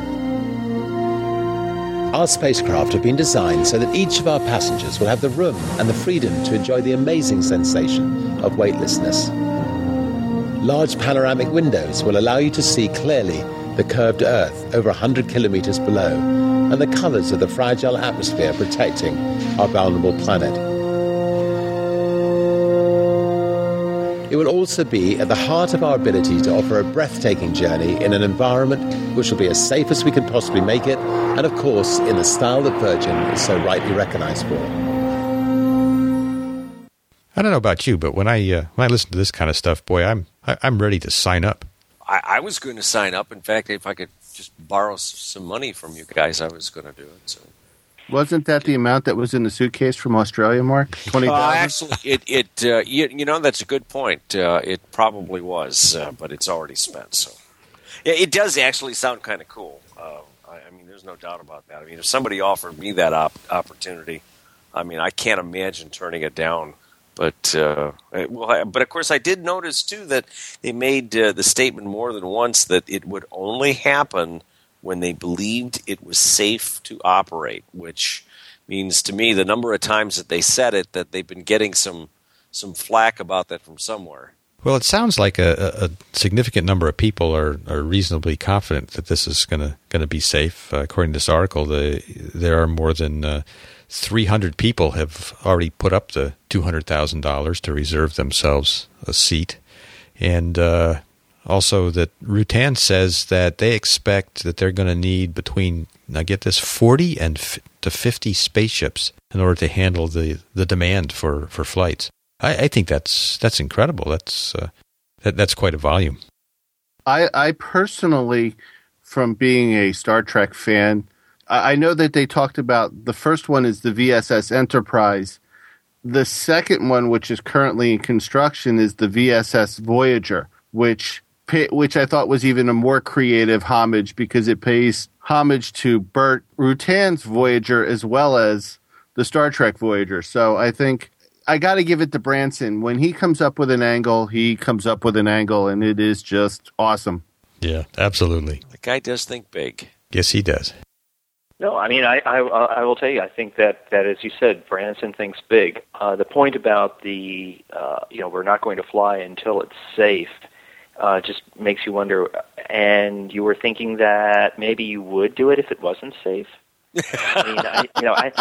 Our spacecraft have been designed so that each of our passengers will have the room and the freedom to enjoy the amazing sensation of weightlessness. Large panoramic windows will allow you to see clearly the curved Earth over one hundred kilometres below and the colours of the fragile atmosphere protecting our vulnerable planet. It will also be at the heart of our ability to offer a breathtaking journey in an environment which will be as safe as we can possibly make it, and of course in the style that Virgin is so rightly recognised for. I don't know about you, but when I uh, when I listen to this kind of stuff, boy, I'm I, I'm ready to sign up. I, I was going to sign up. In fact, if I could just borrow s- some money from you guys, I was going to do it. So. Wasn't that the amount that was in the suitcase from Australia, Mark? twenty thousand Uh, actually, it, it uh, you, you know, that's a good point. Uh, it probably was, uh, but it's already spent. So, yeah, it does actually sound kind of cool. Uh, I, I mean, there's no doubt about that. I mean, if somebody offered me that op- opportunity, I mean, I can't imagine turning it down. But uh, well, but of course, I did notice too that they made uh, the statement more than once that it would only happen when they believed it was safe to operate, which means to me the number of times that they said it that they've been getting some some flack about that from somewhere. Well, it sounds like a, a significant number of people are, are reasonably confident that this is going to going to be safe. Uh, according to this article, the, there are more than uh, three hundred people have already put up the two hundred thousand dollars to reserve themselves a seat, and uh, also that Rutan says that they expect that they're going to need between, now get this, forty and f- to fifty spaceships in order to handle the, the demand for, for flights. I, I think that's that's incredible. That's uh, that, that's quite a volume. I, I personally, from being a Star Trek fan, I, I know that they talked about the first one is the V S S Enterprise. The second one, which is currently in construction, is the V S S Voyager, which which I thought was even a more creative homage because it pays homage to Burt Rutan's Voyager as well as the Star Trek Voyager. So I think I got to give it to Branson. When he comes up with an angle, he comes up with an angle, and it is just awesome. Yeah, absolutely. The guy does think big. Yes, he does. No, I mean, I, I, I will tell you, I think that, that, as you said, Branson thinks big. Uh, the point about the, uh, you know, we're not going to fly until it's safe uh, just makes you wonder, and you were thinking that maybe you would do it if it wasn't safe? I mean, I, you know, I...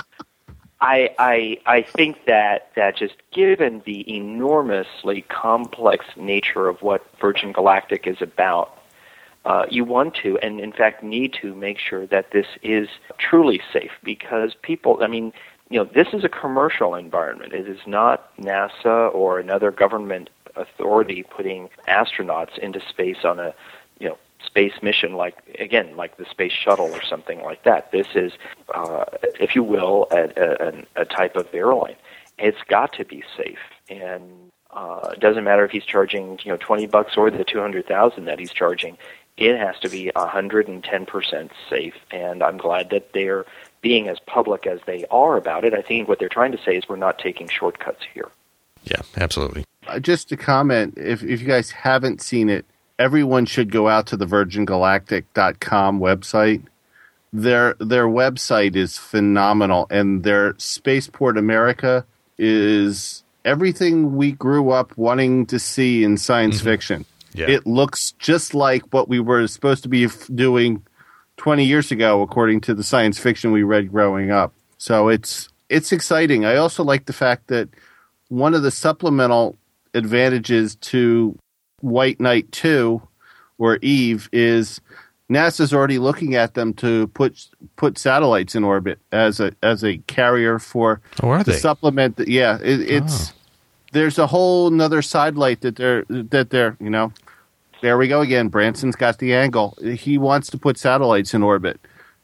I, I I think that, that just given the enormously complex nature of what Virgin Galactic is about, uh, you want to, and in fact need to, make sure that this is truly safe because people, I mean, you know, this is a commercial environment. It is not NASA or another government authority putting astronauts into space on a, you know, space mission like, again, like the space shuttle or something like that. This is, uh, if you will, a, a, a type of airline. It's got to be safe. And uh, it doesn't matter if he's charging, you know, twenty bucks or the two hundred thousand that he's charging. It has to be one hundred ten percent safe. And I'm glad that they're being as public as they are about it. I think what they're trying to say is we're not taking shortcuts here. Yeah, absolutely. Uh, just to comment, if, if you guys haven't seen it, everyone should go out to the virgin galactic dot com website. Their their website is phenomenal, and their Spaceport America is everything we grew up wanting to see in science mm-hmm. fiction. Yeah. It looks just like what we were supposed to be f- doing twenty years ago, according to the science fiction we read growing up. So it's it's exciting. I also like the fact that one of the supplemental advantages to White Knight two or Eve is NASA's already looking at them to put put satellites in orbit as a as a carrier for oh, are to they? supplement the, yeah it, it's oh. There's a whole nother sidelight that they're that they're you know there we go again. Branson's got the angle. He wants to put satellites in orbit.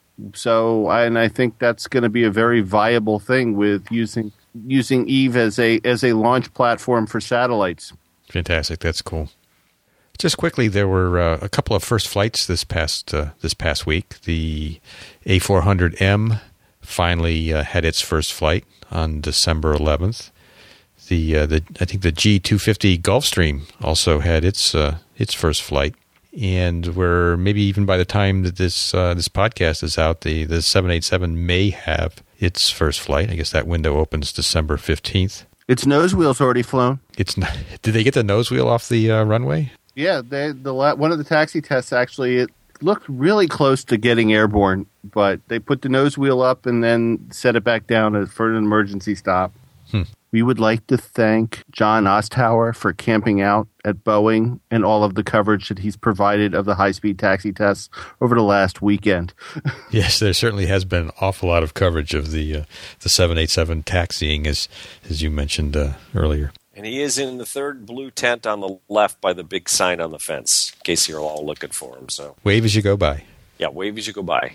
So and I think that's going to be a very viable thing with using using Eve as a as a launch platform for satellites. Fantastic. That's cool. Just quickly, there were uh, a couple of first flights this past uh, this past week. The A four hundred M finally uh, had its first flight on December eleventh. The uh, the I think the G two fifty Gulfstream also had its uh, its first flight, and we're maybe even by the time that this uh, this podcast is out, the the seven eighty-seven may have its first flight. I guess that window opens December fifteenth. Its nose wheel's already flown. It's not, did they get the nose wheel off the uh, runway? Yeah, they, the one of the taxi tests actually it looked really close to getting airborne, but they put the nose wheel up and then set it back down for an emergency stop. Hmm. We would like to thank John Ostauer for camping out at Boeing and all of the coverage that he's provided of the high-speed taxi tests over the last weekend. Yes, there certainly has been an awful lot of coverage of the uh, the seven eighty-seven taxiing, as as you mentioned uh, earlier. And he is in the third blue tent on the left by the big sign on the fence, in case you're all looking for him. So wave as you go by. Yeah, wave as you go by.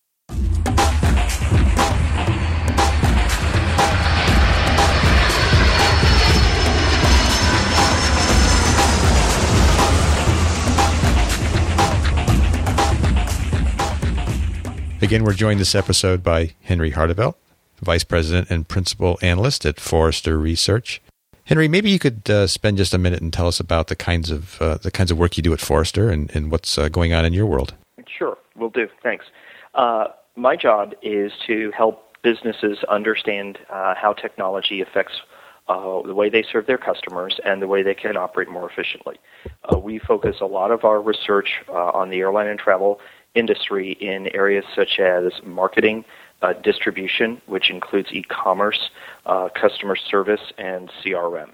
Again, we're joined this episode by Henry Hartevelt, Vice President and Principal Analyst at Forrester Research. Henry, maybe you could uh, spend just a minute and tell us about the kinds of uh, the kinds of work you do at Forrester and, and what's uh, going on in your world. Sure, will do. Thanks. Uh, my job is to help businesses understand uh, how technology affects uh, the way they serve their customers and the way they can operate more efficiently. Uh, we focus a lot of our research uh, on the airline and travel industry in areas such as marketing, uh, distribution, which includes e-commerce, uh, customer service, and C R M.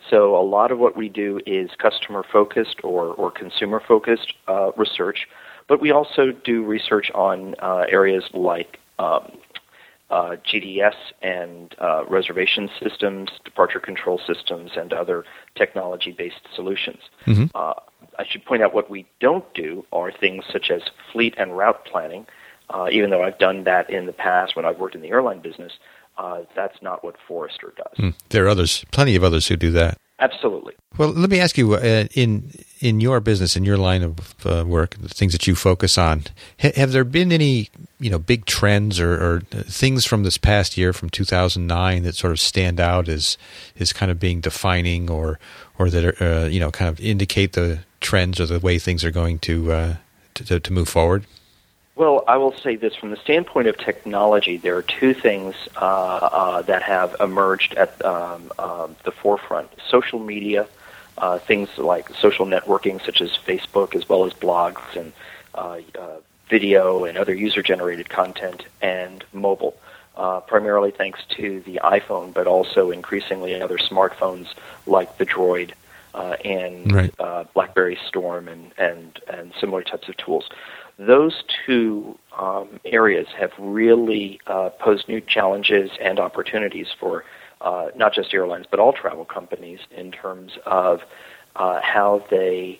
So a lot of what we do is customer-focused or, or consumer-focused uh, research, but we also do research on uh, areas like um, uh, G D S and uh, reservation systems, departure control systems, and other technology-based solutions. Mm-hmm. Uh, I should point out what we don't do are things such as fleet and route planning, uh, even though I've done that in the past when I've worked in the airline business. Uh, that's not what Forrester does. Mm. There are others, plenty of others who do that. Absolutely. Well, let me ask you, uh, in in your business, in your line of uh, work, the things that you focus on, ha- have there been any, you know, big trends or, or things from this past year, from two thousand nine, that sort of stand out as as kind of being defining, or or that are, uh, you know, kind of indicate the trends or the way things are going to uh, to, to move forward? Well, I will say this. From the standpoint of technology, there are two things uh, uh, that have emerged at um, uh, the forefront. Social media, uh, things like social networking such as Facebook, as well as blogs and uh, uh, video and other user-generated content, and mobile, uh, primarily thanks to the iPhone, but also increasingly other smartphones like the Droid uh, and right. uh, BlackBerry Storm and, and, and similar types of tools. Those two um, areas have really uh, posed new challenges and opportunities for uh, not just airlines, but all travel companies in terms of uh, how they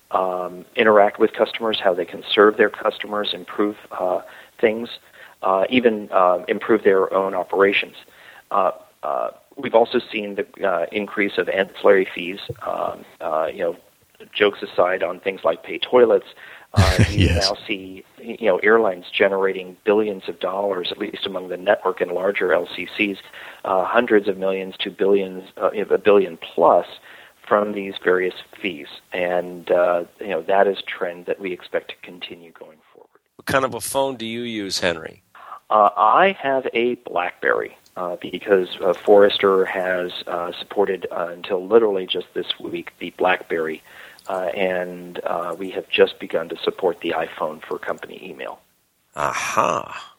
um, interact with customers, how they can serve their customers, improve uh, things, uh, even uh, improve their own operations. Uh, uh, we've also seen the uh, increase of ancillary fees, um, uh, you know, jokes aside on things like pay toilets. Uh, you yes. now see, you know, airlines generating billions of dollars, at least among the network and larger L C Cs, uh, hundreds of millions to billions, uh, a billion plus, from these various fees, and uh, you know that is a trend that we expect to continue going forward. What kind of a phone do you use, Henry? Uh, I have a BlackBerry uh, because uh, Forrester has uh, supported uh, until literally just this week the BlackBerry. Uh, and uh, we have just begun to support the iPhone for company email. Aha.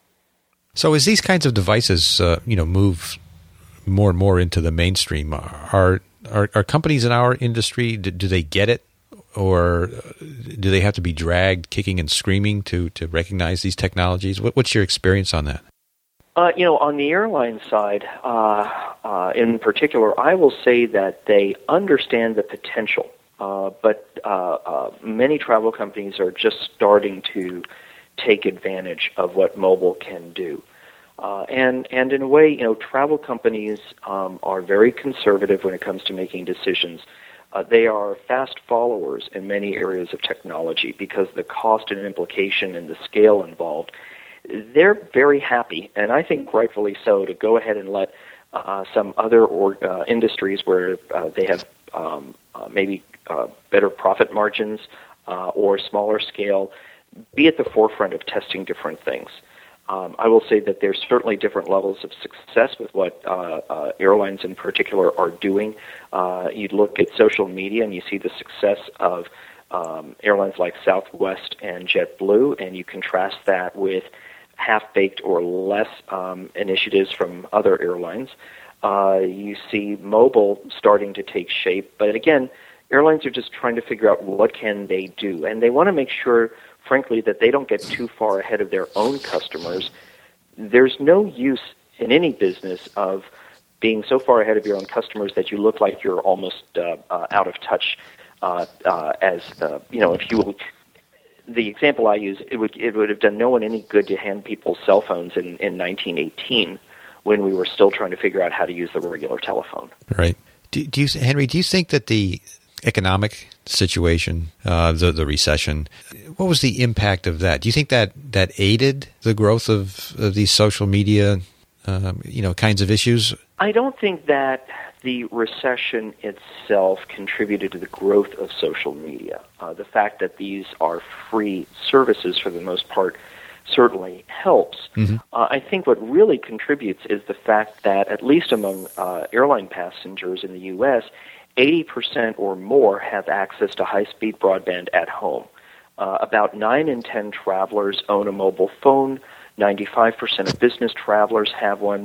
So as these kinds of devices, uh, you know, move more and more into the mainstream, are are, are companies in our industry, do, do they get it? Or do they have to be dragged kicking and screaming to, to recognize these technologies? What, what's your experience on that? Uh, you know, on the airline side, uh, uh, in particular, I will say that they understand the potential. Uh, but uh, uh, many travel companies are just starting to take advantage of what mobile can do. Uh, and, and in a way, you know, travel companies um, are very conservative when it comes to making decisions. Uh, they are fast followers in many areas of technology because the cost and implication and the scale involved. They're very happy, and I think rightfully so, to go ahead and let uh, some other or, uh, industries where uh, they have um, uh, maybe Uh, better profit margins uh, or smaller scale, be at the forefront of testing different things. Um, I will say that there's certainly different levels of success with what uh, uh, airlines in particular are doing. Uh, you look at social media and you see the success of um, airlines like Southwest and JetBlue, and you contrast that with half-baked or less um, initiatives from other airlines. Uh, you see mobile starting to take shape, but again, airlines are just trying to figure out what can they do, and they want to make sure, frankly, that they don't get too far ahead of their own customers. There's no use in any business of being so far ahead of your own customers that you look like you're almost uh, uh, out of touch. Uh, uh, as uh, you know, if you will, the example I use, it would it would have done no one any good to hand people cell phones in, in nineteen eighteen when we were still trying to figure out how to use the regular telephone. Right. Do, do you, Henry? Do you think that the economic situation, uh, the the recession, what was the impact of that? Do you think that, that aided the growth of, of these social media, um, you know, kinds of issues? I don't think that the recession itself contributed to the growth of social media. Uh, the fact that these are free services for the most part certainly helps. Mm-hmm. Uh, I think what really contributes is the fact that, at least among uh, airline passengers in the U S, eighty percent or more have access to high-speed broadband at home. Uh, about nine in ten travelers own a mobile phone. ninety-five percent of business travelers have one.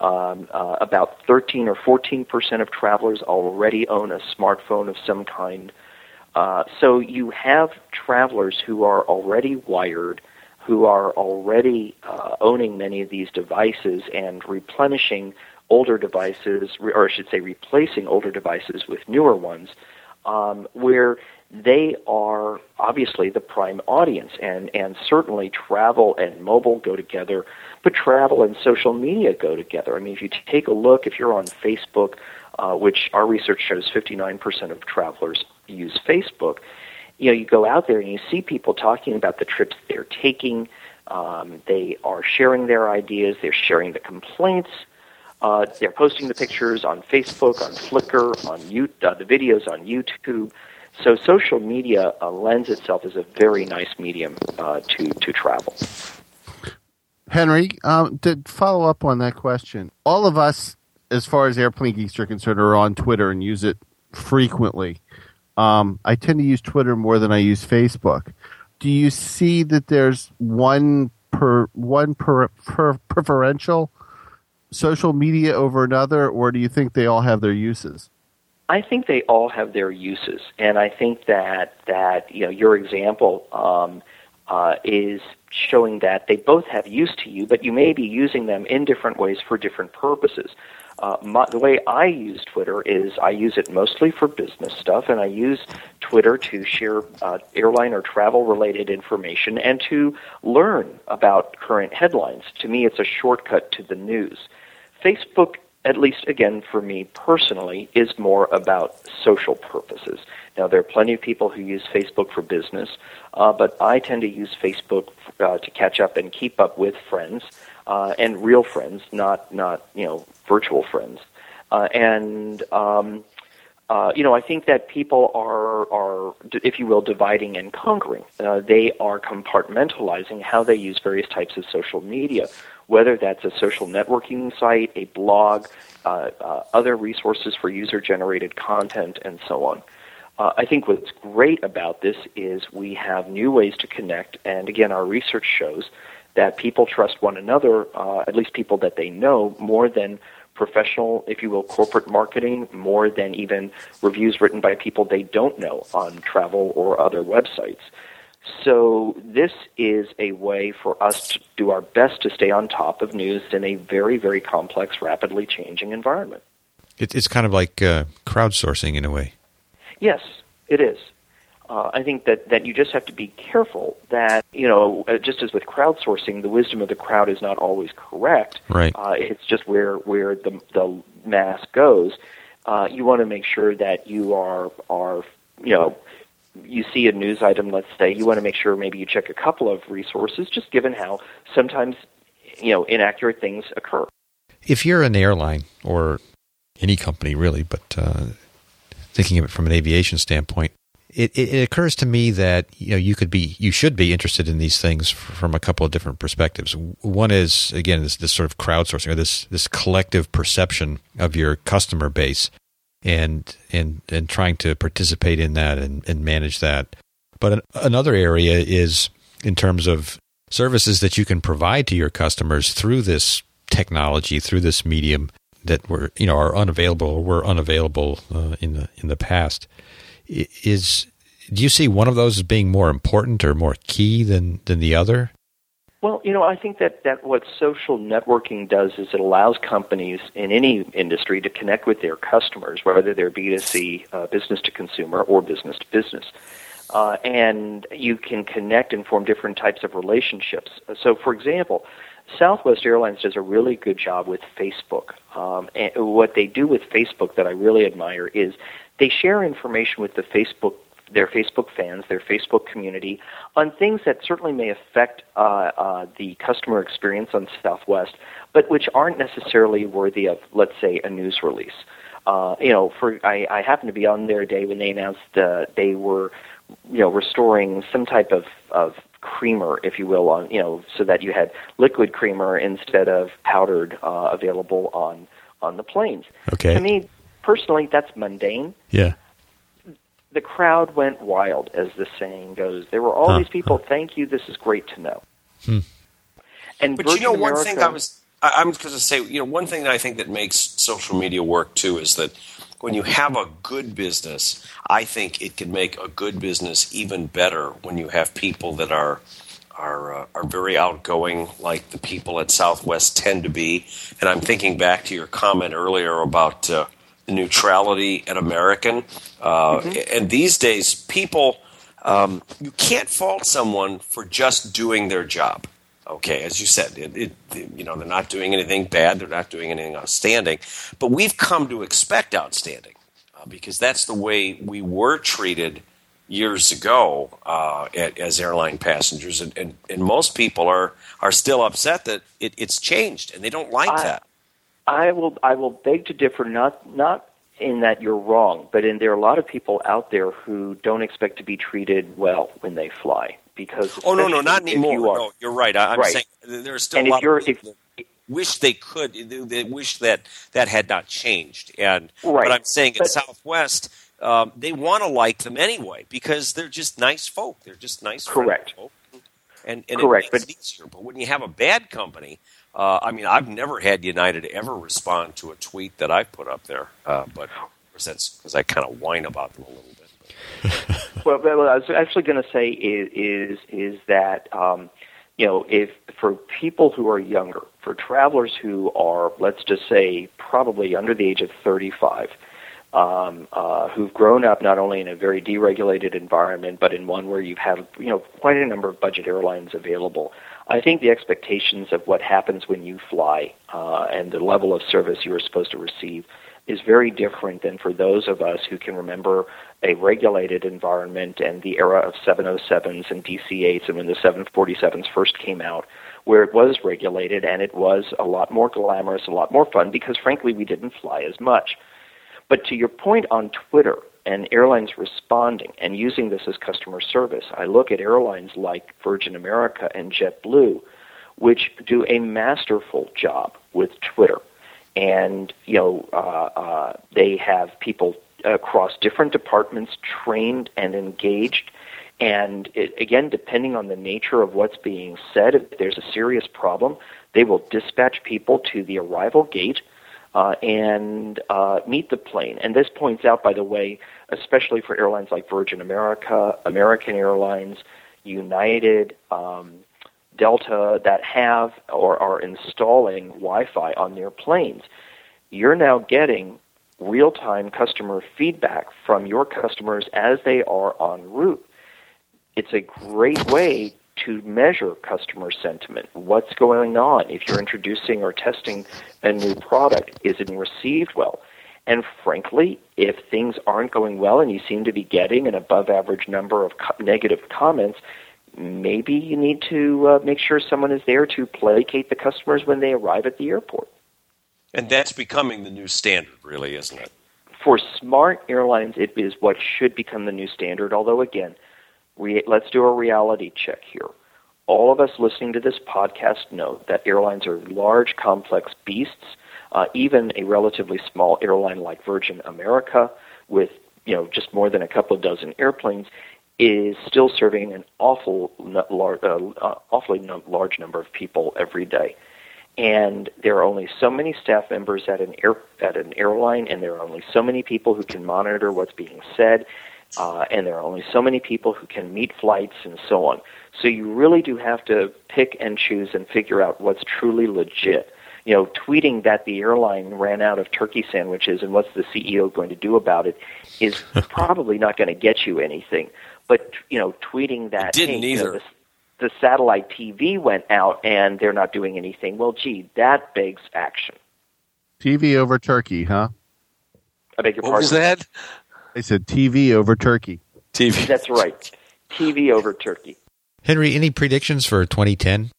Um, uh, about thirteen or fourteen percent of travelers already own a smartphone of some kind. Uh, so you have travelers who are already wired, who are already uh, owning many of these devices and replenishing older devices, or I should say replacing older devices with newer ones, um, where they are obviously the prime audience, and, and certainly travel and mobile go together, but travel and social media go together. I mean, if you take a look, if you're on Facebook, uh, which our research shows fifty-nine percent of travelers use Facebook, you know, you go out there and you see people talking about the trips they're taking. Um, they are sharing their ideas. They're sharing the complaints. Uh, they're posting the pictures on Facebook, on Flickr, on YouTube, uh, the videos on YouTube. So social media uh, lends itself as a very nice medium uh, to, to travel. Henry, um, to follow up on that question, all of us, as far as Airplane Geeks are concerned, are on Twitter and use it frequently. Um, I tend to use Twitter more than I use Facebook. Do you see that there's one per one per, per preferential social media over another, or do you think they all have their uses? I think they all have their uses, and I think that that you know your example um, uh, is showing that they both have use to you, but you may be using them in different ways for different purposes. Uh, my, the way I use Twitter is I use it mostly for business stuff, and I use Twitter to share uh, airline or travel-related information and to learn about current headlines. To me, it's a shortcut to the news. Facebook, at least, again, for me personally, is more about social purposes. Now, there are plenty of people who use Facebook for business, uh, but I tend to use Facebook uh, to catch up and keep up with friends, uh, and real friends, not, not you know, virtual friends. Uh, and, um, uh, you know, I think that people are, are, if you will, dividing and conquering. Uh, they are compartmentalizing how they use various types of social media, whether that's a social networking site, a blog, uh, uh, other resources for user-generated content, and so on. Uh, I think what's great about this is we have new ways to connect, and again, our research shows that people trust one another, uh, at least people that they know, more than professional, if you will, corporate marketing, more than even reviews written by people they don't know on travel or other websites. So this is a way for us to do our best to stay on top of news in a very, very complex, rapidly changing environment. It, it's kind of like uh, crowdsourcing in a way. Yes, it is. Uh, I think that, that you just have to be careful that, you know, uh, just as with crowdsourcing, the wisdom of the crowd is not always correct. Right. Uh, it's just where, where the, the mass goes. Uh, you want to make sure that you are, are, you know, you see a news item, let's say, you want to make sure maybe you check a couple of resources, just given how sometimes, you know, inaccurate things occur. If you're an airline or any company really, but uh, thinking of it from an aviation standpoint, it, it, it occurs to me that you know you could be, you should be interested in these things from a couple of different perspectives. One is again this, this sort of crowdsourcing or this this collective perception of your customer base, and and and trying to participate in that and, and manage that. But an, another area is in terms of services that you can provide to your customers through this technology, through this medium that were you know are unavailable or were unavailable uh, in the in the past. Is do you see one of those as being more important or more key than, than the other? Well, you know, I think that, that what social networking does is it allows companies in any industry to connect with their customers, whether they're B two C, uh, business to consumer, or business to business. Uh, and you can connect and form different types of relationships. So, for example, Southwest Airlines does a really good job with Facebook. Um, and what they do with Facebook that I really admire is they share information with the Facebook, their Facebook fans, their Facebook community, on things that certainly may affect uh, uh, the customer experience on Southwest, but which aren't necessarily worthy of, let's say, a news release. Uh, you know, for I, I happened to be on their day when they announced uh, they were, you know, restoring some type of, of creamer, if you will, on you know, so that you had liquid creamer instead of powdered uh, available on on the planes. Okay. To me, personally, that's mundane. Yeah. The crowd went wild, as the saying goes. There were all huh. these people, thank you, this is great to know. Hmm. And but Virgin you know, one America, thing I was I, I'm going to say, you know, one thing that I think that makes social media work too is that when you have a good business, I think it can make a good business even better when you have people that are are uh, are very outgoing, like the people at Southwest tend to be. And I'm thinking back to your comment earlier about uh, the neutrality at American. Uh, mm-hmm. And these days, people, um, you can't fault someone for just doing their job. Okay, as you said, it, it, you know, they're not doing anything bad, they're not doing anything outstanding, but we've come to expect outstanding uh, because that's the way we were treated years ago uh, as airline passengers, and, and, and most people are, are still upset that it, it's changed, and they don't like I, that. I will I will beg to differ, not not in that you're wrong, but in there are a lot of people out there who don't expect to be treated well when they fly. Because oh no no not anymore. You are, no, you're right. I, I'm right. saying there are still and a lot if you're, of people if, that wish they could. They wish that that had not changed. And right. but I'm saying but, at Southwest, um, they want to like them anyway because they're just nice folk. They're just nice correct. folk. And, and correct. it makes but, it easier. But when you have a bad company, uh, I mean, I've never had United ever respond to a tweet that I put up there. Uh, but of course, that's because I kind of whine about them a little bit. well, what I was actually going to say is is, is that um, you know, if for people who are younger, for travelers who are, let's just say, probably under the age of thirty-five, um, uh, who've grown up not only in a very deregulated environment, but in one where you have, you know, quite a number of budget airlines available, I think the expectations of what happens when you fly uh, and the level of service you are supposed to receive is very different than for those of us who can remember a regulated environment and the era of seven oh sevens and D C eights and when the seven forty-sevens first came out, where it was regulated and it was a lot more glamorous, a lot more fun, because frankly we didn't fly as much. But to your point on Twitter and airlines responding and using this as customer service, I look at airlines like Virgin America and JetBlue, which do a masterful job with Twitter. And, you know, uh, uh, they have people across different departments trained and engaged. And, it, again, depending on the nature of what's being said, if there's a serious problem, they will dispatch people to the arrival gate uh, and uh, meet the plane. And this points out, by the way, especially for airlines like Virgin America, American Airlines, United, um Delta, that have or are installing Wi-Fi on their planes, you're now getting real-time customer feedback from your customers as they are en route. It's a great way to measure customer sentiment. What's going on? If you're introducing or testing a new product, is it received well? And frankly, if things aren't going well and you seem to be getting an above-average number of co- negative comments, maybe you need to uh, make sure someone is there to placate the customers when they arrive at the airport. And that's becoming the new standard, really, isn't it? For smart airlines, it is what should become the new standard, although, again, re- let's do a reality check here. All of us listening to this podcast know that airlines are large, complex beasts. Uh, even a relatively small airline like Virgin America with, you know, just more than a couple of dozen airplanes is still serving an awful, large, uh, uh, awfully no, large number of people every day, and there are only so many staff members at an air at an airline, and there are only so many people who can monitor what's being said, uh, and there are only so many people who can meet flights and so on. So you really do have to pick and choose and figure out what's truly legit. You know, tweeting that the airline ran out of turkey sandwiches and what's the C E O going to do about it is probably not going to get you anything. But, you know, tweeting that, it didn't hey, either. You know, the, the satellite T V went out and they're not doing anything, well, gee, that begs action. T V over turkey, huh? I beg your what pardon? was that? I said T V over turkey. T V. That's right. T V over turkey. Henry, any predictions for twenty ten?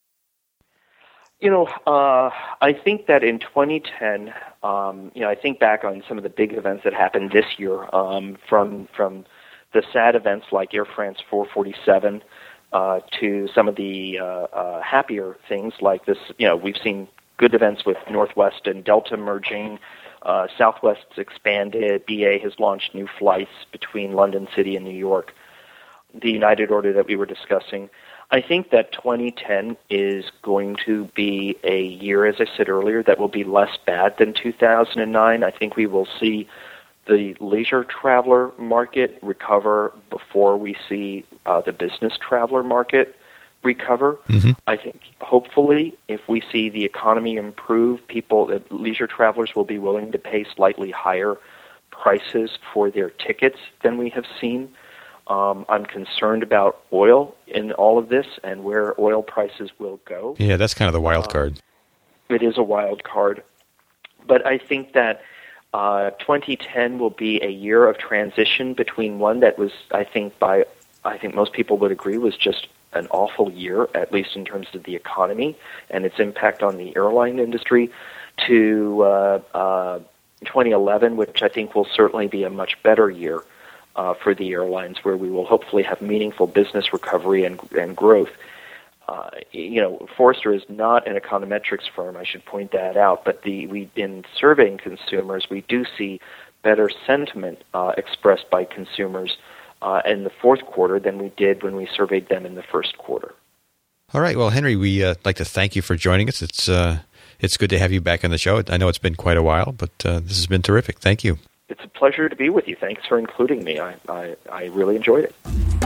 You know, uh, I think that in twenty ten, um, you know, I think back on some of the big events that happened this year, um, from from the sad events like Air France four forty-seven uh, to some of the uh, uh, happier things like this. You know, we've seen good events with Northwest and Delta merging. Uh, Southwest's expanded. B A has launched new flights between London City and New York. The United order that we were discussing. I think that twenty ten is going to be a year, as I said earlier, that will be less bad than two thousand nine. I think we will see the leisure traveler market recover before we see uh, the business traveler market recover. Mm-hmm. I think hopefully if we see the economy improve, people, uh, leisure travelers will be willing to pay slightly higher prices for their tickets than we have seen. Um, I'm concerned about oil in all of this and where oil prices will go. Yeah, that's kind of the wild card. Um, it is a wild card. But I think that uh, twenty ten will be a year of transition between one that was, I think, by I think most people would agree, was just an awful year, at least in terms of the economy and its impact on the airline industry, to uh, uh, twenty eleven, which I think will certainly be a much better year uh, for the airlines, where we will hopefully have meaningful business recovery and, and growth. Uh, you know, Forrester is not an econometrics firm, I should point that out, but the we in surveying consumers, we do see better sentiment uh, expressed by consumers Uh, in the fourth quarter than we did when we surveyed them in the first quarter. All right. Well, Henry, we'd uh, like to thank you for joining us. It's uh, it's good to have you back on the show. I know it's been quite a while, but uh, this has been terrific. Thank you. It's a pleasure to be with you. Thanks for including me. I, I, I really enjoyed it.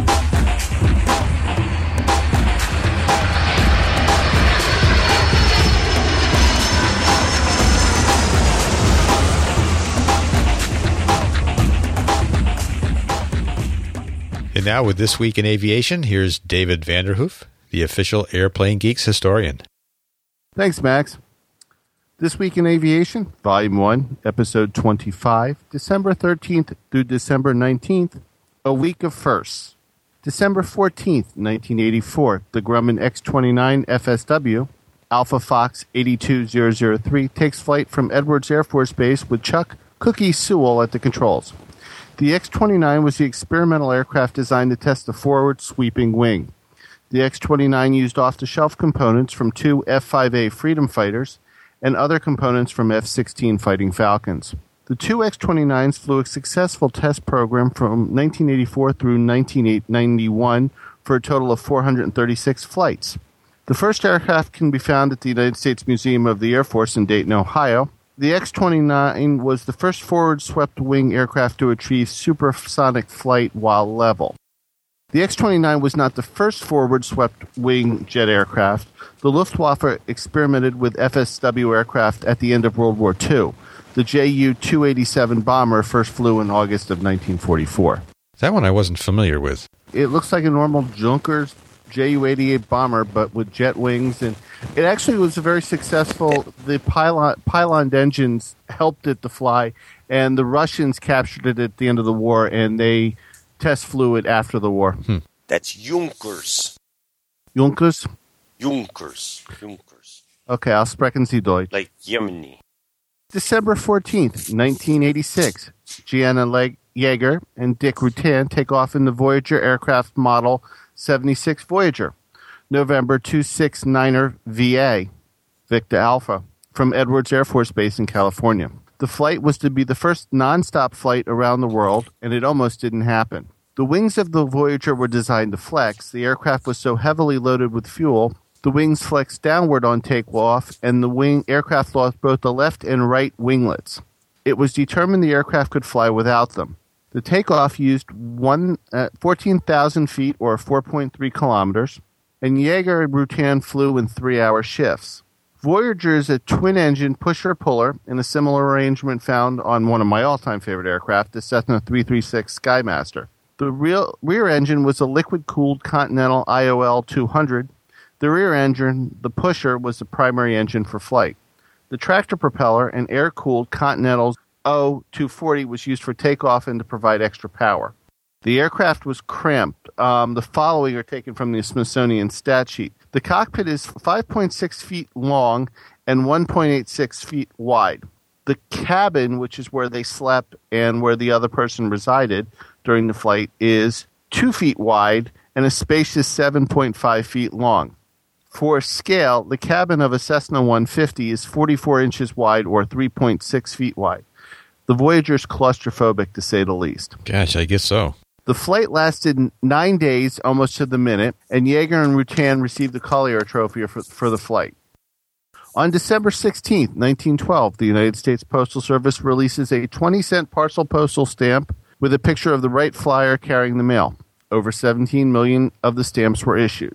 And now with This Week in Aviation, here's David Vanderhoof, the official Airplane Geeks historian. Thanks, Max. This Week in Aviation, Volume one, Episode twenty-five, December thirteenth through December nineteenth, a week of firsts. December fourteenth, nineteen eighty-four, the Grumman X twenty-nine F S W, Alpha Fox eight two zero zero three, takes flight from Edwards Air Force Base with Chuck Cookie Sewell at the controls. The X twenty-nine was the experimental aircraft designed to test the forward sweeping wing. The X twenty-nine used off-the-shelf components from two F five A Freedom fighters and other components from F sixteen Fighting Falcons. The two X twenty-nines flew a successful test program from nineteen eighty-four through nineteen ninety-one for a total of four hundred thirty-six flights. The first aircraft can be found at the United States Museum of the Air Force in Dayton, Ohio. The X twenty-nine was the first forward-swept-wing aircraft to achieve supersonic flight while level. The X twenty-nine was not the first forward-swept-wing jet aircraft. The Luftwaffe experimented with F S W aircraft at the end of World War Two. The J U two eighty-seven bomber first flew in August of nineteen forty-four. That one I wasn't familiar with. It looks like a normal Junkers J U eighty-eight bomber, but with jet wings, and it actually was a very successful. The pylon pylon engines helped it to fly, and the Russians captured it at the end of the war, and they test flew it after the war. Hmm. That's Junkers. Junkers? Junkers. Junkers. Okay, I'll sprechen Sie Deutsch. Like Yemeni. December fourteenth, nineteen eighty-six. Gianna Leg- Yeager and Dick Rutan take off in the Voyager aircraft model seventy-six Voyager. November two sixty-niner V A, Victor Alpha, from Edwards Air Force Base in California. The flight was to be the first nonstop flight around the world, and it almost didn't happen. The wings of the Voyager were designed to flex. The aircraft was so heavily loaded with fuel, the wings flexed downward on takeoff, and the wing aircraft lost both the left and right winglets. It was determined the aircraft could fly without them. The takeoff used one, uh, fourteen thousand feet, or four point three kilometers, and Yeager and Rutan flew in three-hour shifts. Voyager is a twin-engine pusher-puller in a similar arrangement found on one of my all-time favorite aircraft, the Cessna three thirty-six Skymaster. The real, rear engine was a liquid-cooled Continental I O L two hundred. The rear engine, the pusher, was the primary engine for flight. The tractor propeller, an air-cooled Continental O two forty, was used for takeoff and to provide extra power. The aircraft was cramped. Um, the following are taken from the Smithsonian stat sheet. The cockpit is five point six feet long and one point eight six feet wide. The cabin, which is where they slept and where the other person resided during the flight, is two feet wide and a spacious seven point five feet long. For scale, the cabin of a Cessna one fifty is forty-four inches wide or three point six feet wide. The Voyager's claustrophobic, to say the least. Gosh, I guess so. The flight lasted nine days, almost to the minute, and Yeager and Rutan received the Collier Trophy for, for the flight. On December sixteenth, nineteen twelve, the United States Postal Service releases a twenty-cent parcel postal stamp with a picture of the Wright Flyer carrying the mail. Over seventeen million of the stamps were issued.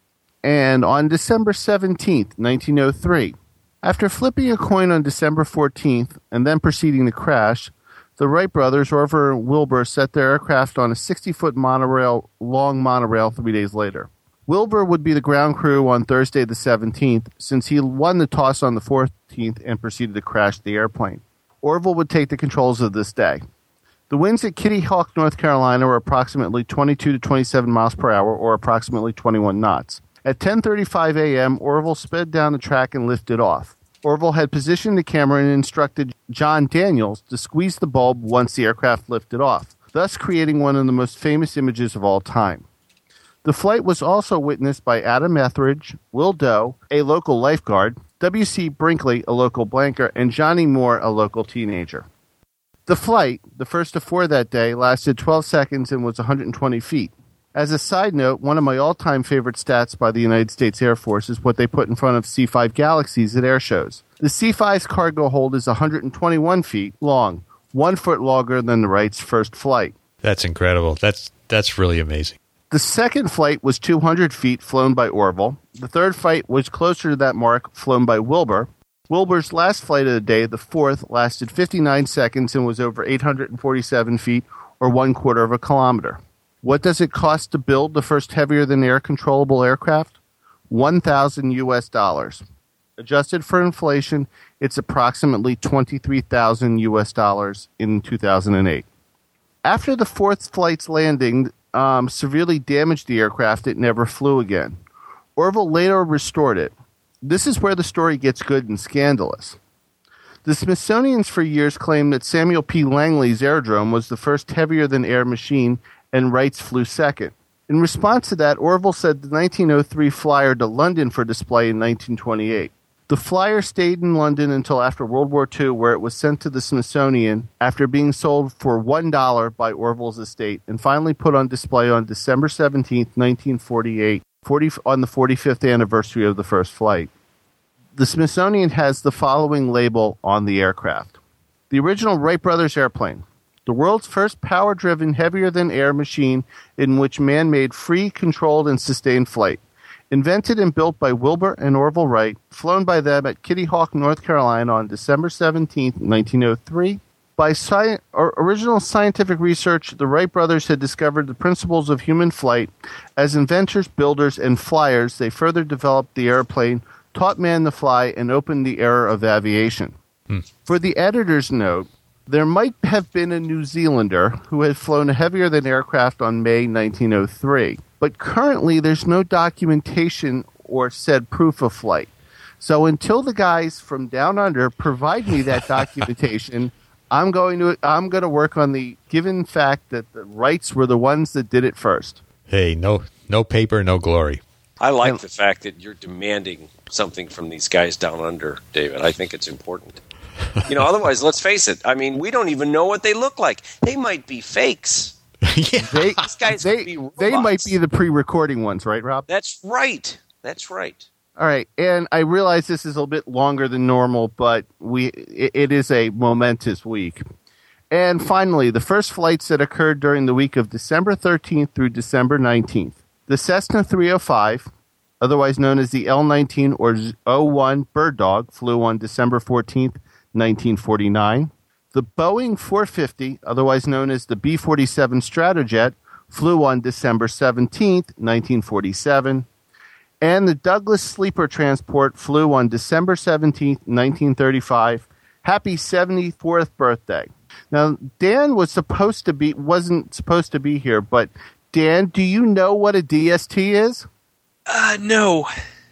And on December seventeenth, nineteen oh three, after flipping a coin on December fourteenth and then proceeding to crash, the Wright brothers, Orville and Wilbur, set their aircraft on a sixty-foot monorail, long monorail three days later. Wilbur would be the ground crew on Thursday the seventeenth, since he won the toss on the fourteenth and proceeded to crash the airplane. Orville would take the controls of this day. The winds at Kitty Hawk, North Carolina, were approximately twenty-two to twenty-seven miles per hour, or approximately twenty-one knots. At ten thirty-five a.m., Orville sped down the track and lifted off. Orville had positioned the camera and instructed John Daniels to squeeze the bulb once the aircraft lifted off, thus creating one of the most famous images of all time. The flight was also witnessed by Adam Etheridge, Will Doe, a local lifeguard, W C Brinkley, a local blanker, and Johnny Moore, a local teenager. The flight, the first of four that day, lasted twelve seconds and was one hundred twenty feet. As a side note, one of my all-time favorite stats by the United States Air Force is what they put in front of C five Galaxies at air shows. The C five's cargo hold is one hundred twenty-one feet long, one foot longer than the Wright's first flight. That's incredible. That's that's really amazing. The second flight was two hundred feet, flown by Orville. The third flight was closer to that mark, flown by Wilbur. Wilbur's last flight of the day, the fourth, lasted fifty-nine seconds and was over eight hundred forty-seven feet, or one quarter of a kilometer. What does it cost to build the first heavier-than-air controllable aircraft? one thousand U S dollars. Adjusted for inflation, it's approximately twenty-three thousand U S dollars in two thousand eight. After the fourth flight's landing um, severely damaged the aircraft, it never flew again. Orville later restored it. This is where the story gets good and scandalous. The Smithsonian's for years claimed that Samuel P. Langley's Aerodrome was the first heavier-than-air machine, and Wright's flew second. In response to that, Orville said the nineteen oh three Flyer to London for display in nineteen twenty-eight. The Flyer stayed in London until after World War Two, where it was sent to the Smithsonian after being sold for one dollar by Orville's estate, and finally put on display on December seventeenth, nineteen forty-eight, forty, on the forty-fifth anniversary of the first flight. The Smithsonian has the following label on the aircraft. The original Wright Brothers airplane. The world's first power-driven, heavier-than-air machine in which man made free, controlled, and sustained flight. Invented and built by Wilbur and Orville Wright, flown by them at Kitty Hawk, North Carolina on December seventeenth, nineteen oh three. By sci- or original scientific research, the Wright brothers had discovered the principles of human flight. As inventors, builders, and flyers, they further developed the airplane, taught man to fly, and opened the era of aviation. Hmm. For the editor's note, there might have been a New Zealander who had flown a heavier-than aircraft on May nineteen oh three, but currently there's no documentation or said proof of flight. So until the guys from down under provide me that documentation, I'm going to I'm going to work on the given fact that the Wrights were the ones that did it first. Hey, no no paper, no glory. I like the fact that you're demanding something from these guys down under, David. I think it's important. You know, otherwise, let's face it. I mean, we don't even know what they look like. They might be fakes. Yeah. They, These guys they, could be robots. they might be the pre-recording ones, right, Rob? That's right. That's right. All right, and I realize this is a bit longer than normal, but we it, it is a momentous week. And finally, the first flights that occurred during the week of December thirteenth through December nineteenth. The Cessna three oh five, otherwise known as the L nineteen or oh one Bird Dog, flew on December fourteenth, nineteen forty-nine. The Boeing four fifty, otherwise known as the B forty-seven Stratojet, flew on December seventeenth, nineteen forty-seven. And the Douglas Sleeper Transport flew on December seventeenth, nineteen thirty-five. Happy seventy-fourth birthday. Now, Dan was supposed to be, wasn't supposed to be here, but Dan, do you know what a D S T is? Uh, no.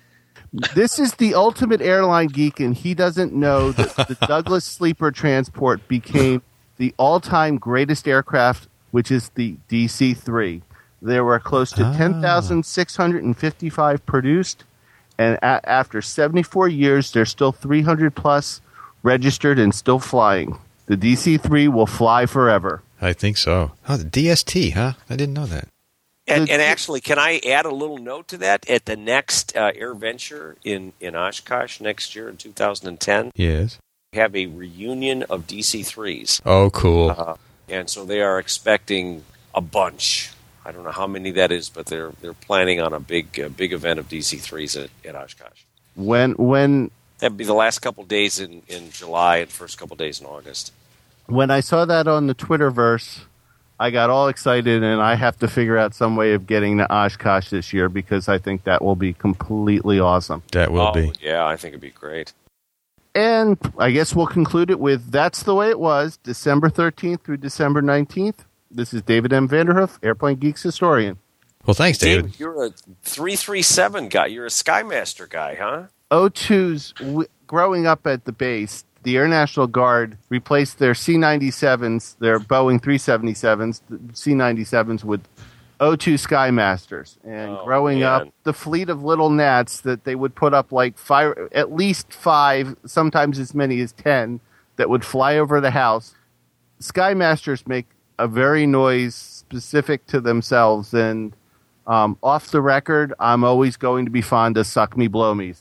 This is the ultimate airline geek, and he doesn't know that the Douglas Sleeper Transport became the all-time greatest aircraft, which is the D C three. There were close to ah. ten thousand six hundred fifty-five produced, and a- after seventy-four years, there's still three hundred plus registered and still flying. The D C three will fly forever. I think so. Oh, the D S T, huh? I didn't know that. And, and actually, can I add a little note to that? At the next uh, AirVenture in, in Oshkosh next year in two thousand ten, Yes. we have a reunion of D C threes. Oh, cool. Uh, and so they are expecting a bunch. I don't know how many that is, but they're they're planning on a big uh, big event of D C threes at, at Oshkosh. When when That'd be the last couple days in, in July and first couple days in August. when I saw that on the Twitterverse, I got all excited, and I have to figure out some way of getting to Oshkosh this year because I think that will be completely awesome. That will oh, be. Yeah, I think it'd be great. And I guess we'll conclude it with That's the Way It Was, December thirteenth through December nineteenth. This is David M. Vanderhoof, Airplane Geeks historian. Well, thanks, David. David, you're a three thirty-seven guy. You're a Skymaster guy, huh? O two's, w- growing up at the base, the Air National Guard replaced their C ninety-sevens, their Boeing three seventy-sevens, the C ninety-sevens with O two Skymasters. And Oh, growing man. up, the fleet of little gnats that they would put up like five, at least five, sometimes as many as ten, that would fly over the house. Skymasters make a very noise specific to themselves, and um, off the record, I'm always going to be fond of Suck Me Blow Me's.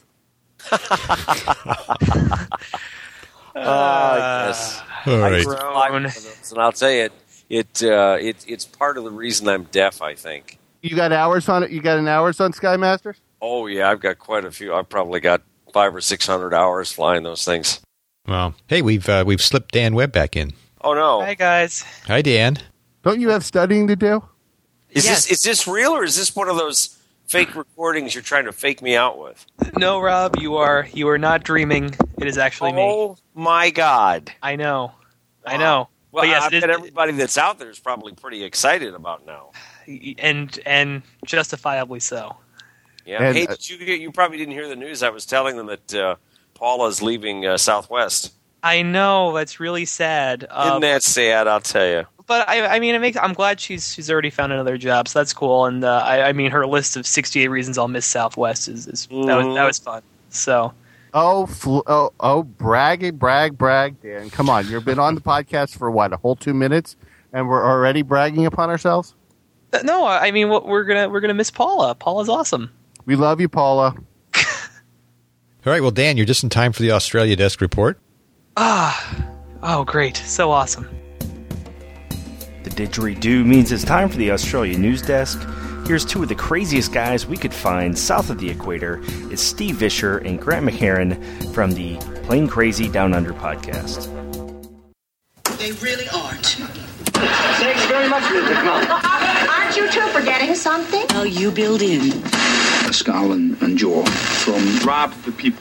Uh, yes. All I right. used to fly one of those, and I'll tell you, it, it, uh, it it's part of the reason I'm deaf, I think. You got hours on it? You got an hours on Skymasters? Oh, yeah, I've got quite a few. I've probably got five or six hundred hours flying those things. Well, hey, we've uh, we've slipped Dan Webb back in. Oh, no. Hi, guys. Hi, Dan. Don't you have studying to do? Is, Yes. this, is this real, or is this one of those fake recordings you're trying to fake me out with? No, Rob, you are you are not dreaming. It is actually me. Oh, my God. I know. I know. Well, but yes, I it is- bet everybody that's out there is probably pretty excited about now. and and justifiably so. Yeah. And, hey, uh, did you get, you probably didn't hear the news. I was telling them that uh, Paula's leaving uh, Southwest. I know that's really sad. Isn't Um, that sad? I'll tell you. but I, I mean, it makes. I'm glad she's she's already found another job, so that's cool. And uh, I, I mean, her list of sixty-eight reasons I'll miss Southwest is, is that was that was fun. So Oh, fl- oh, oh, brag, brag, brag, Dan. Come on. You've been on the podcast for, what, a whole two minutes? And we're already bragging upon ourselves? uh, no, I mean, what we're gonna we're gonna miss Paula. Paula's awesome. We love you, Paula. All right, well, Dan, you're just in time for the Australia Desk Report. Oh, great, so awesome. The didgeridoo means it's time for the Australia News Desk. Here's two of the craziest guys we could find south of the equator. It's Steve Vischer and Grant McHerron from the Plain Crazy Down Under podcast. They really aren't. Thanks very much, Mister Clump. Aren't you two forgetting something? How you build in. A skull and, and jaw from Rob the People.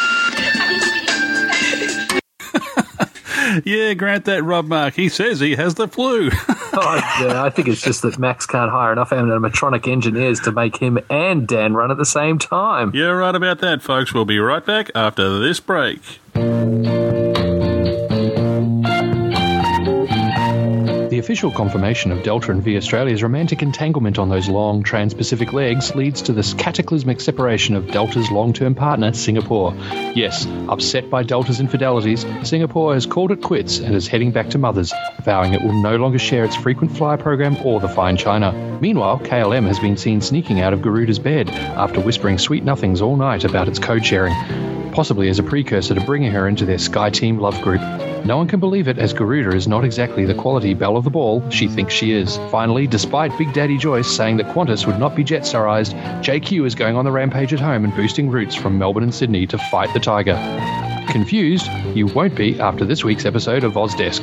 Yeah, grant that Rob Mark. He says he has the flu. Oh, yeah, I think it's just that Max can't hire enough animatronic engineers to make him and Dan run at the same time. You're right about that, folks. We'll be right back after this break. The official confirmation of Delta and V Australia's romantic entanglement on those long trans-Pacific legs leads to this cataclysmic separation of Delta's long-term partner, Singapore. Yes, upset by Delta's infidelities, Singapore has called it quits and is heading back to mothers, vowing it will no longer share its frequent flyer program or the Fine China. Meanwhile, K L M has been seen sneaking out of Garuda's bed after whispering sweet nothings all night about its code sharing, possibly as a precursor to bringing her into their SkyTeam love group. No one can believe it, as Garuda is not exactly the quality belle of the ball she thinks she is. Finally, despite Big Daddy Joyce saying that Qantas would not be Jetstarized, J Q is going on the rampage at home and boosting routes from Melbourne and Sydney to fight the Tiger. Confused? You won't be after this week's episode of Ozdesk.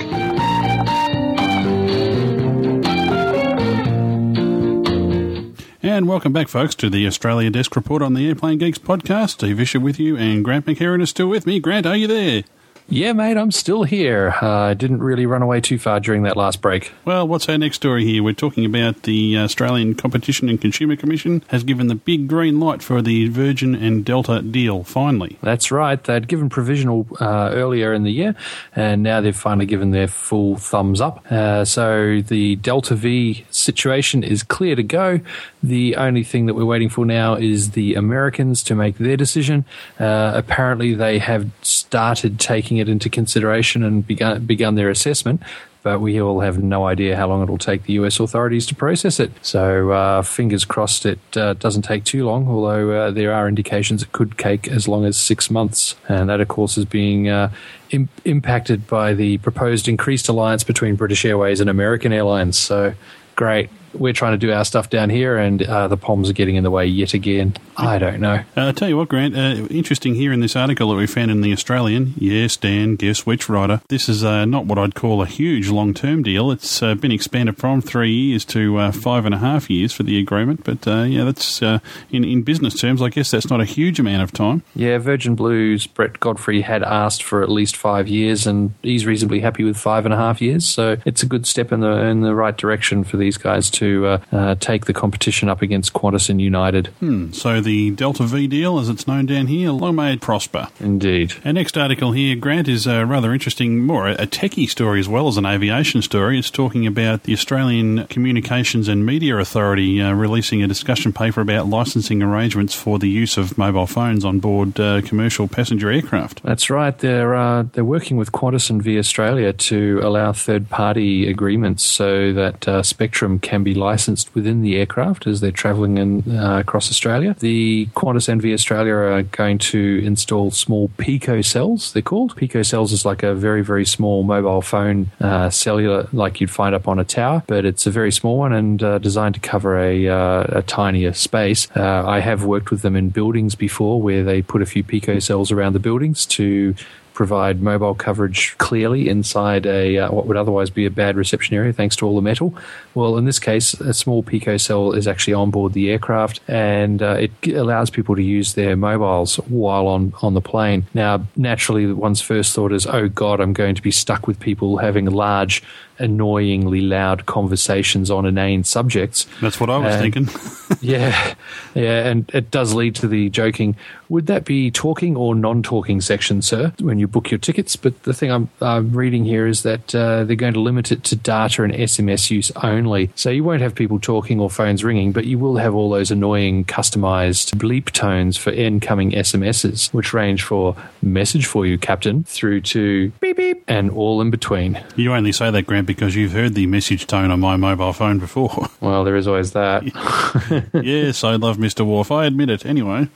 And welcome back, folks, to the Australia Desk Report on the Airplane Geeks podcast. Steve Vischer with you, and Grant McHerron is still with me. Grant, are you there? Yeah, mate, I'm still here. I uh, didn't really run away too far during that last break. Well, what's our next story here? We're talking about the Australian Competition and Consumer Commission has given the big green light for the Virgin and Delta deal, finally. That's right. They'd given provisional uh, earlier in the year, and now they've finally given their full thumbs up. Uh, so the Delta V situation is clear to go. The only thing that we're waiting for now is the Americans to make their decision. Uh, apparently, they have started taking taking it into consideration and begun, begun their assessment. But we all have no idea how long it'll take the U S authorities to process it. So uh, fingers crossed it uh, doesn't take too long, although uh, there are indications it could take as long as six months. And that, of course, is being uh, im- impacted by the proposed increased alliance between British Airways and American Airlines. So great. We're trying to do our stuff down here, and uh, the P O Ms are getting in the way yet again. I don't know. Uh, I'll tell you what, Grant, uh, interesting here in this article that we found in The Australian. Yes, Dan, guess which writer. This is uh, not what I'd call a huge long-term deal. It's uh, been expanded from three years to uh, five and a half years for the agreement. But, uh, yeah, that's uh, in, in business terms, I guess that's not a huge amount of time. Yeah, Virgin Blue's Brett Godfrey had asked for at least five years, and he's reasonably happy with five and a half years. So it's a good step in the in the right direction for these guys to to uh, uh, take the competition up against Qantas and United. Hmm. So the Delta V deal, as it's known down here, long may it prosper. Indeed. Our next article here, Grant, is uh, rather interesting, more a techie story as well as an aviation story. It's talking about the Australian Communications and Media Authority uh, releasing a discussion paper about licensing arrangements for the use of mobile phones on board uh, commercial passenger aircraft. That's right. They're uh, they're working with Qantas and V Australia to allow third-party agreements so that uh, spectrum can be licensed within the aircraft as they're travelling in, uh, across Australia. The Qantas and V Australia are going to install small pico cells, they're called. Pico cells is like a very, very small mobile phone uh, cellular like you'd find up on a tower, but it's a very small one and uh, designed to cover a, uh, a tinier space. Uh, I have worked with them in buildings before where they put a few pico cells around the buildings to provide mobile coverage clearly inside a uh, what would otherwise be a bad reception area thanks to all the metal. Well, in this case, a small pico cell is actually on board the aircraft, and uh, it allows people to use their mobiles while on, on the plane. Now, naturally, one's first thought is, oh God, I'm going to be stuck with people having large, annoyingly loud conversations on inane subjects. That's what I was and, thinking. yeah, yeah, and it does lead to the joking, would that be talking or non-talking section, sir, when you book your tickets? But the thing I'm, I'm reading here is that uh, they're going to limit it to data and S M S use only. So you won't have people talking or phones ringing, but you will have all those annoying customized bleep tones for incoming S M Ses, which range for message for you, Captain, through to beep beep and all in between. You only say that, Grant, because you've heard the message tone on my mobile phone before. Well, there is always that. Yes, I love Mister Worf. I admit it. Anyway.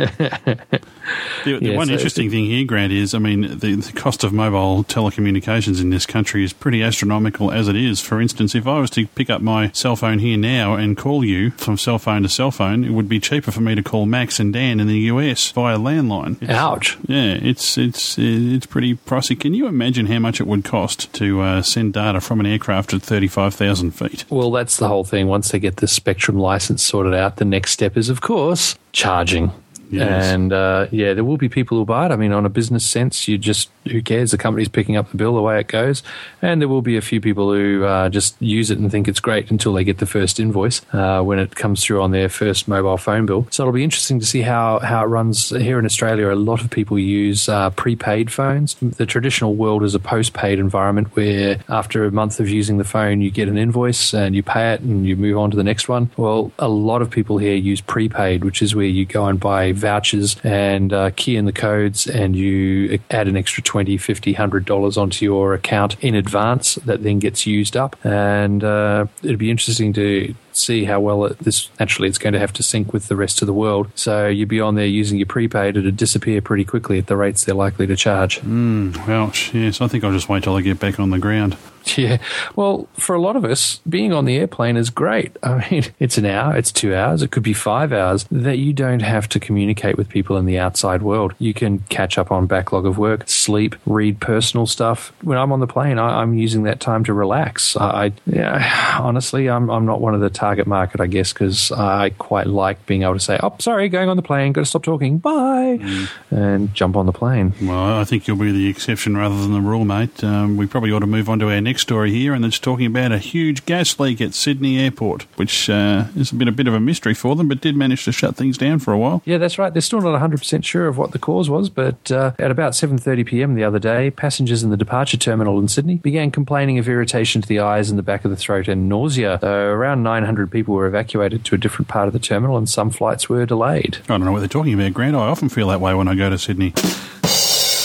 The, the yeah, one so interesting thing here, Grant, is, I mean, the, the cost of mobile telecommunications in this country is pretty astronomical as it is. For instance, if I was to pick up my cell phone here now and call you from cell phone to cell phone, it would be cheaper for me to call Max and Dan in the U S via landline. It's, Ouch. Yeah, it's it's it's pretty pricey. Can you imagine how much it would cost to uh, send data from an aircraft at thirty-five thousand feet? Well, that's the whole thing. Once they get the spectrum license sorted out, the next step is, of course, charging. Yes. And, uh, yeah, there will be people who buy it. I mean, on a business sense, you just, who cares? The company's picking up the bill the way it goes. And there will be a few people who uh, just use it and think it's great until they get the first invoice uh, when it comes through on their first mobile phone bill. So it'll be interesting to see how, how it runs here in Australia. A lot of people use uh, prepaid phones. The traditional world is a postpaid environment where after a month of using the phone, you get an invoice and you pay it and you move on to the next one. Well, a lot of people here use prepaid, which is where you go and buy vouchers and uh, key in the codes, and you add an extra twenty, fifty, one hundred dollars onto your account in advance that then gets used up. And uh, it'd be interesting to see how well it, this naturally it's going to have to sync with the rest of the world. So you'd be on there using your prepaid, it'd disappear pretty quickly at the rates they're likely to charge. Mm, ouch. Yes, I think I'll just wait till I get back on the ground. Yeah. Well, for a lot of us, being on the airplane is great. I mean, it's an hour, it's two hours, it could be five hours that you don't have to communicate with people in the outside world. You can catch up on backlog of work, sleep, read personal stuff. When I'm on the plane, I, I'm using that time to relax. I, I yeah, honestly, I'm I'm not one of the target market, I guess, because I quite like being able to say, oh, sorry, going on the plane, got to stop talking, bye, mm. and jump on the plane. Well, I think you'll be the exception rather than the rule, mate. Um, we probably ought to move on to our next story here, and it's talking about a huge gas leak at Sydney Airport, which uh, has been a bit of a mystery for them, but did manage to shut things down for a while. Yeah, that's right. They're still not one hundred percent sure of what the cause was, but uh, at about seven thirty p.m. the other day, passengers in the departure terminal in Sydney began complaining of irritation to the eyes and the back of the throat and nausea. So around nine hundred people were evacuated to a different part of the terminal, and some flights were delayed. I don't know what they're talking about, Grant. I often feel that way when I go to Sydney.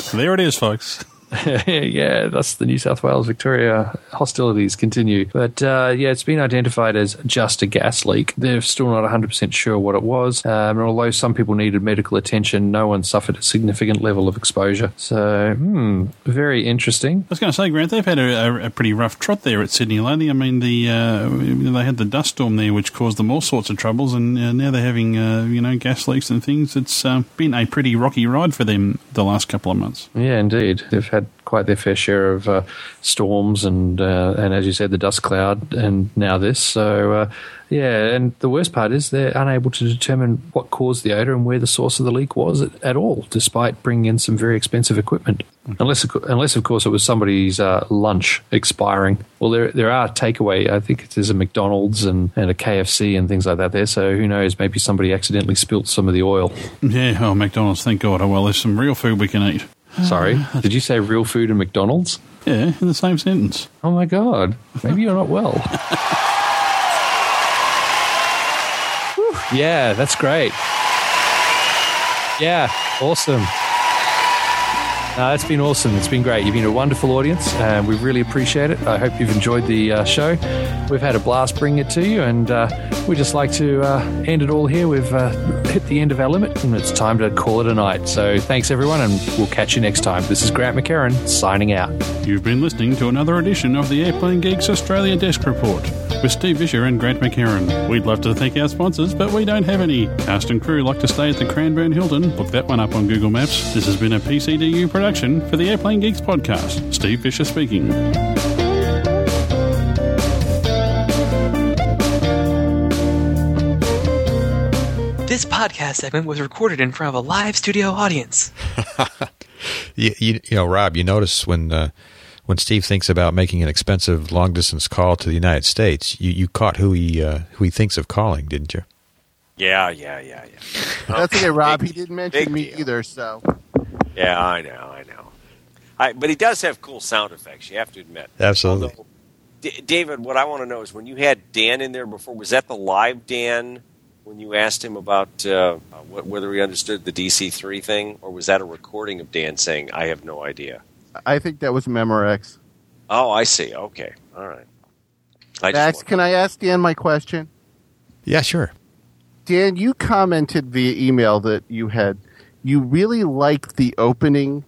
There it is, folks. Yeah, that's the New South Wales Victoria hostilities continue. But uh, yeah, it's been identified as just a gas leak. They're still not one hundred percent sure what it was. Um, and although some people needed medical attention, no one suffered a significant level of exposure. So, hmm, very interesting. I was going to say, Grant, they've had a, a, a pretty rough trot there at Sydney lately. I mean, the uh, they had the dust storm there, which caused them all sorts of troubles, and uh, now they're having uh, you know gas leaks and things. It's uh, been a pretty rocky ride for them the last couple of months. Yeah, indeed. They've had quite their fair share of uh, storms and, uh, and as you said, the dust cloud, and now this. So, uh, yeah, and the worst part is they're unable to determine what caused the odour and where the source of the leak was at, at all, despite bringing in some very expensive equipment. Mm-hmm. Unless, unless of course, it was somebody's uh, lunch expiring. Well, there there are takeaway. I think there's a McDonald's and, and a K F C and things like that there. So who knows? Maybe somebody accidentally spilt some of the oil. Yeah, oh, McDonald's, thank God. Oh, well, there's some real food we can eat. Sorry, did you say real food and McDonald's? Yeah, in the same sentence. Oh my God, maybe you're not well. Yeah, that's great. Yeah, awesome. Uh, it's been awesome. It's been great. You've been a wonderful audience, and we really appreciate it. I hope you've enjoyed the uh, show. We've had a blast bringing it to you, and uh, we just like to uh, end it all here. We've uh, hit the end of our limit, and it's time to call it a night. So thanks, everyone, and we'll catch you next time. This is Grant McHerron, signing out. You've been listening to another edition of the Airplane Geeks Australia Desk Report with Steve Vischer and Grant McHerron. We'd love to thank our sponsors, but we don't have any. Cast and crew like to stay at the Cranbourne Hilton. Look that one up on Google Maps. This has been a P C D U production for the Airplane Geeks podcast. Steve Vischer speaking. This podcast segment was recorded in front of a live studio audience. you, you, you know, Rob, you notice when uh, when Steve thinks about making an expensive long distance call to the United States, you, you caught who he uh, who he thinks of calling, didn't you? Yeah, yeah, yeah, yeah. That's okay, Rob. He didn't mention big me deal. either, so. Yeah, I know, I know. I, but he does have cool sound effects, you have to admit. Absolutely. Although, D- David, what I want to know is when you had Dan in there before, was that the live Dan when you asked him about uh, wh- whether he understood the D C three thing, or was that a recording of Dan saying, I have no idea? I think that was Memorex. Oh, I see. Okay. All right. I Max, just can I ask Dan my question? Yeah, sure. Dan, you commented via email that you had you really liked the opening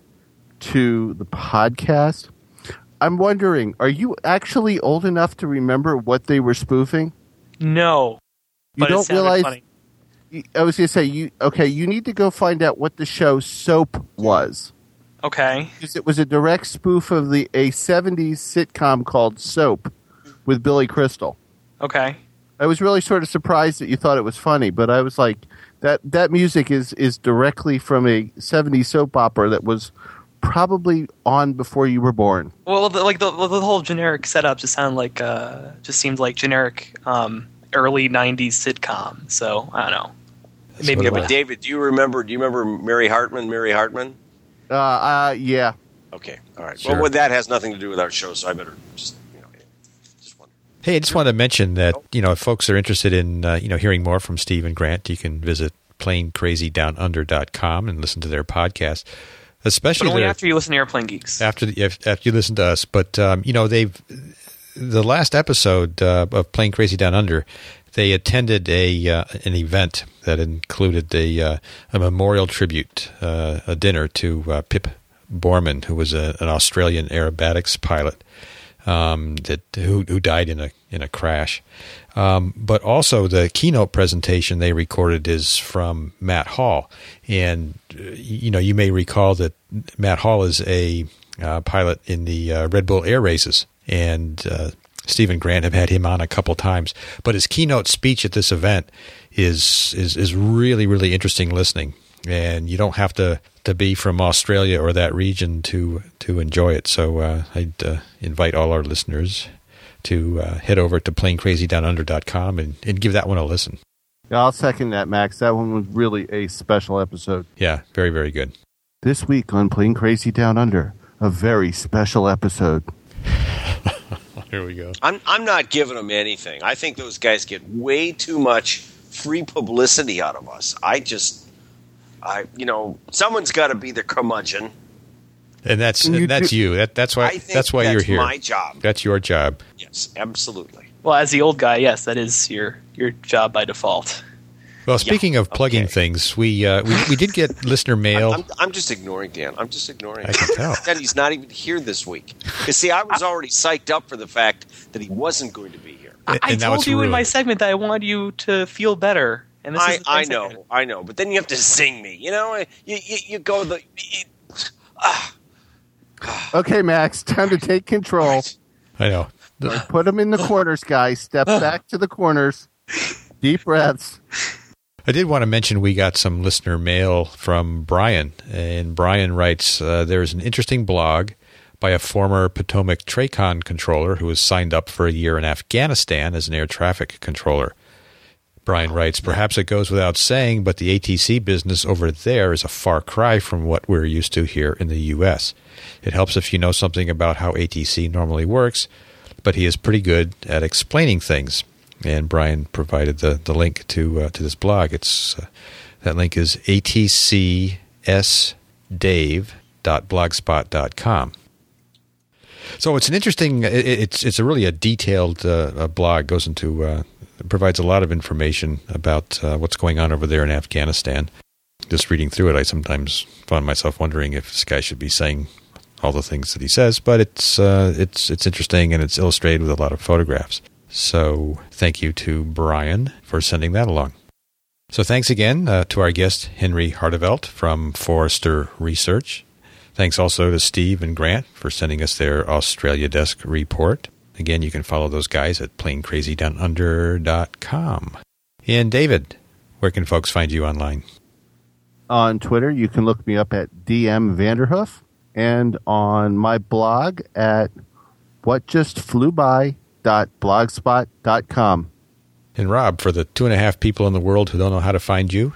to the podcast. I'm wondering, are you actually old enough to remember what they were spoofing? No. You but don't it sounded realize. funny. I was going to say, you okay, you need to go find out what the show Soap was. Okay. Because it was a direct spoof of the a seventies sitcom called Soap with Billy Crystal. Okay. I was really sort of surprised that you thought it was funny, but I was like, that that music is, is directly from a seventies soap opera that was probably on before you were born. Well, the, like the, the whole generic setup just sound like uh, just seemed like generic um, early nineties sitcom. So I don't know. Maybe. Yeah, but David, do you remember? Do you remember Mary Hartman? Mary Hartman? Uh, uh yeah. Okay, all right. Sure. Well, that has nothing to do with our show, so I better just. Hey, I just wanted to mention that, you know, if folks are interested in, uh, you know, hearing more from Steve and Grant, you can visit plane crazy down under dot com and listen to their podcast. Especially but only their, after you listen to Airplane Geeks. After the, after you listen to us. But, um, you know, they've, the last episode uh, of Plane Crazy Down Under, they attended a uh, an event that included a, uh, a memorial tribute, uh, a dinner to uh, Pip Borman, who was a, an Australian aerobatics pilot. Um, that who who died in a in a crash, um, but also the keynote presentation they recorded is from Matt Hall, and uh, you know you may recall that Matt Hall is a uh, pilot in the uh, Red Bull Air Races, and uh, Steve and Grant have had him on a couple times. But his keynote speech at this event is is is really really interesting listening. And you don't have to, to be from Australia or that region to to enjoy it. So uh, I'd uh, invite all our listeners to uh, head over to plane crazy down under dot com and, and give that one a listen. Yeah, I'll second that, Max. That one was really a special episode. Yeah, very, very good. This week on Plane Crazy Down Under, a very special episode. Here we go. I'm I'm not giving them anything. I think those guys get way too much free publicity out of us. I just... I, you know, someone's got to be the curmudgeon, And that's And you and that's do- you. That that's why I think that's why that's you're here. my job. That's your job. Yes, absolutely. Well, as the old guy, yes, that is your your job by default. Well, speaking Yeah, of plugging okay. things, we uh, we we did get listener mail. I'm, I'm just ignoring Dan. I'm just ignoring I him. can tell. And he's not even here this week. Because, see, I was already psyched up for the fact that he wasn't going to be here. I, I And now told it's you in my ruined. segment that I wanted you to feel better, and this I, is the I things know, did. I know. But then you have to sing me. You know, you, you, you go the... You, ah, Okay, Max, time to take control. I know. Put them in the corners, guys. Step back to the corners. Deep breaths. I did want to mention we got some listener mail from Brian, and Brian writes, uh, there's an interesting blog by a former Potomac Tracon controller who was signed up for a year in Afghanistan as an air traffic controller. Brian writes, perhaps it goes without saying, but the A T C business over there is a far cry from what we're used to here in the U S. It helps if you know something about how A T C normally works, but he is pretty good at explaining things. And Brian provided the, the link to uh, to this blog. It's uh, that link is a t c s dave dot blogspot dot com. So it's an interesting. It, it's it's a really a detailed uh, a blog. Goes into uh, provides a lot of information about uh, what's going on over there in Afghanistan. Just reading through it, I sometimes find myself wondering if this guy should be saying all the things that he says. But it's uh, it's it's interesting, and it's illustrated with a lot of photographs. So thank you to Brian for sending that along. So thanks again uh, to our guest, Henry Hardevelt from Forrester Research. Thanks also to Steve and Grant for sending us their Australia Desk report. Again, you can follow those guys at plane crazy down under dot com. And David, where can folks find you online? On Twitter, you can look me up at D M Vanderhoof, and on my blog at what just flew by dot blogspot dot com. And Rob, for the two and a half people in the world who don't know how to find you,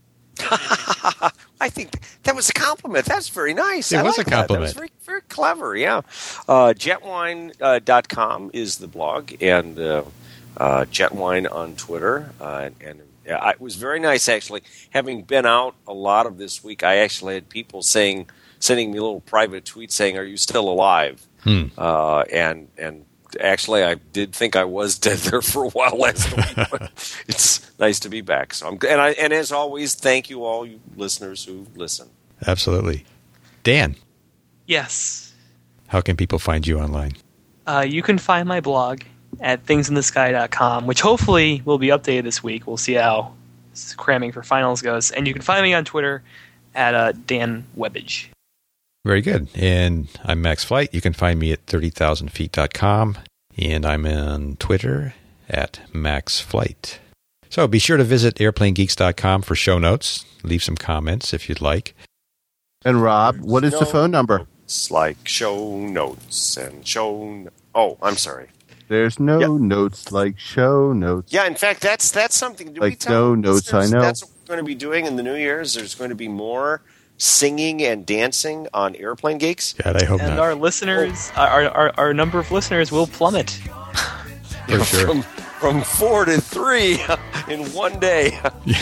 I think that was a compliment. That's very nice. It I was like a that. compliment. That was very, very clever, yeah. Uh, jetwine dot com is the blog, and uh, uh, Jetwine on Twitter. Uh, and yeah, I, it was very nice, actually. Having been out a lot of this week, I actually had people saying, sending me little private tweets saying, "Are you still alive?" Hmm. Uh, and and actually, I did think I was dead there for a while last week, but it's nice to be back. So I'm and I and as always, thank you all you listeners who listen. absolutely. Dan, Yes. how can people find you online? Uh, you can find my blog at things in the sky dot com, which hopefully will be updated this week. We'll see how this cramming for finals goes. And you can find me on Twitter at uh, Dan Webbage. Very good. And I'm Max Flight. You can find me at thirty thousand feet dot com. And I'm on Twitter at Max Flight. So be sure to visit airplane geeks dot com for show notes. Leave some comments if you'd like. And Rob, what is the phone number? It's like show notes and show. Oh, I'm sorry. There's no Yep. notes like show notes. Yeah, in fact, that's that's something. Did we Like tell no notes, listeners I know. That's what we're going to be doing in the New Year's. There's going to be more singing and dancing on Airplane Geeks. God, I hope And not. our listeners, our, our, our number of listeners will plummet. For sure. From, from four to three in one day.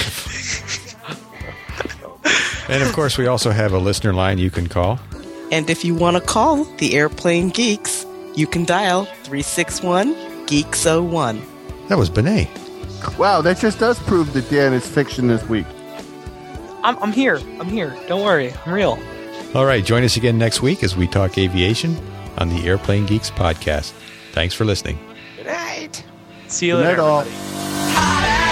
And of course, we also have a listener line you can call. And if you want to call the Airplane Geeks, you can dial three six one, geeks oh one. That was Benet. Wow, that just does prove that Dan is fiction this week. I'm, I'm here. I'm here. Don't worry. I'm real. All right, join us again next week as we talk aviation on the Airplane Geeks podcast. Thanks for listening. Good night. See you Good later, night, all. everybody.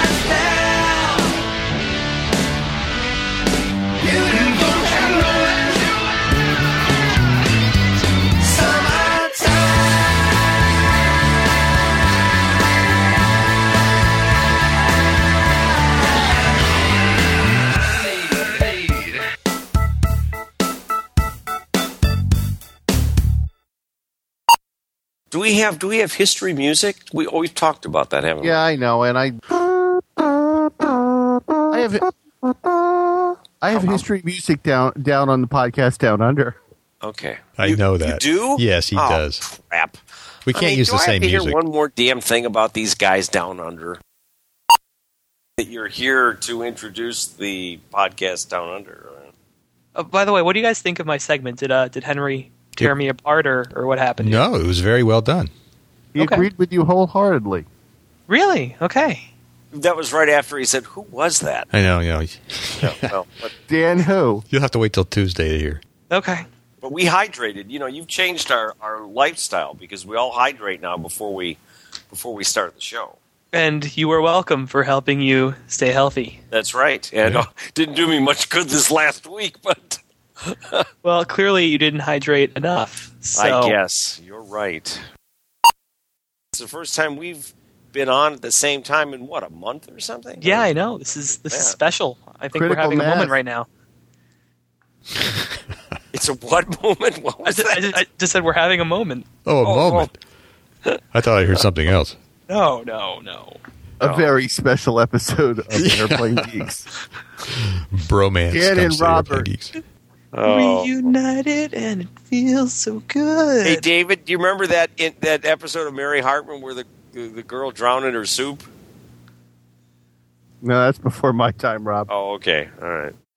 Do we have do we have history music? We always talked about that, haven't we? Yeah, I know, and I, I have, I have history music down down on the podcast Down Under. Okay. I You- know that. You do? Yes, he Oh, does. Crap. We can't I mean, use do the I same have to music. Hear one more damn thing about these guys down under. That you're here to introduce the podcast Down Under. Uh, by the way, what do you guys think of my segment? Did uh, did Henry tear It- me apart, or, or what happened? No, it was very well done. He Okay. agreed with you wholeheartedly. Really? Okay. That was right after he said, "Who was that?" I know, you know. No, well, but, Dan who? You'll have to wait till Tuesday to hear. Okay. but we hydrated. You know, you've changed our, our lifestyle because we all hydrate now before we before we start the show. And you are welcome for helping you stay healthy. That's right. And Yeah. uh, didn't do me much good this last week, but Well, clearly you didn't hydrate enough. So. I guess you're right. It's the first time we've been on at the same time in what, a month or something? Yeah, I know. This is this is Yeah. special. I think Critical we're having mass. a moment right now. It's a what moment? What I was just, I, that? just, I just said we're having a moment. Oh, a Oh, moment. I thought I heard something else. No, no, no. A very special episode of Airplane Geeks. Bromance. Dan comes and to Airplane Robert. Geeks. Oh. Reunited, and it feels so good. Hey, David, do you remember that in, that episode of Mary Hartman where the, the the girl drowned in her soup? No, that's before my time, Rob. Oh, okay. All right.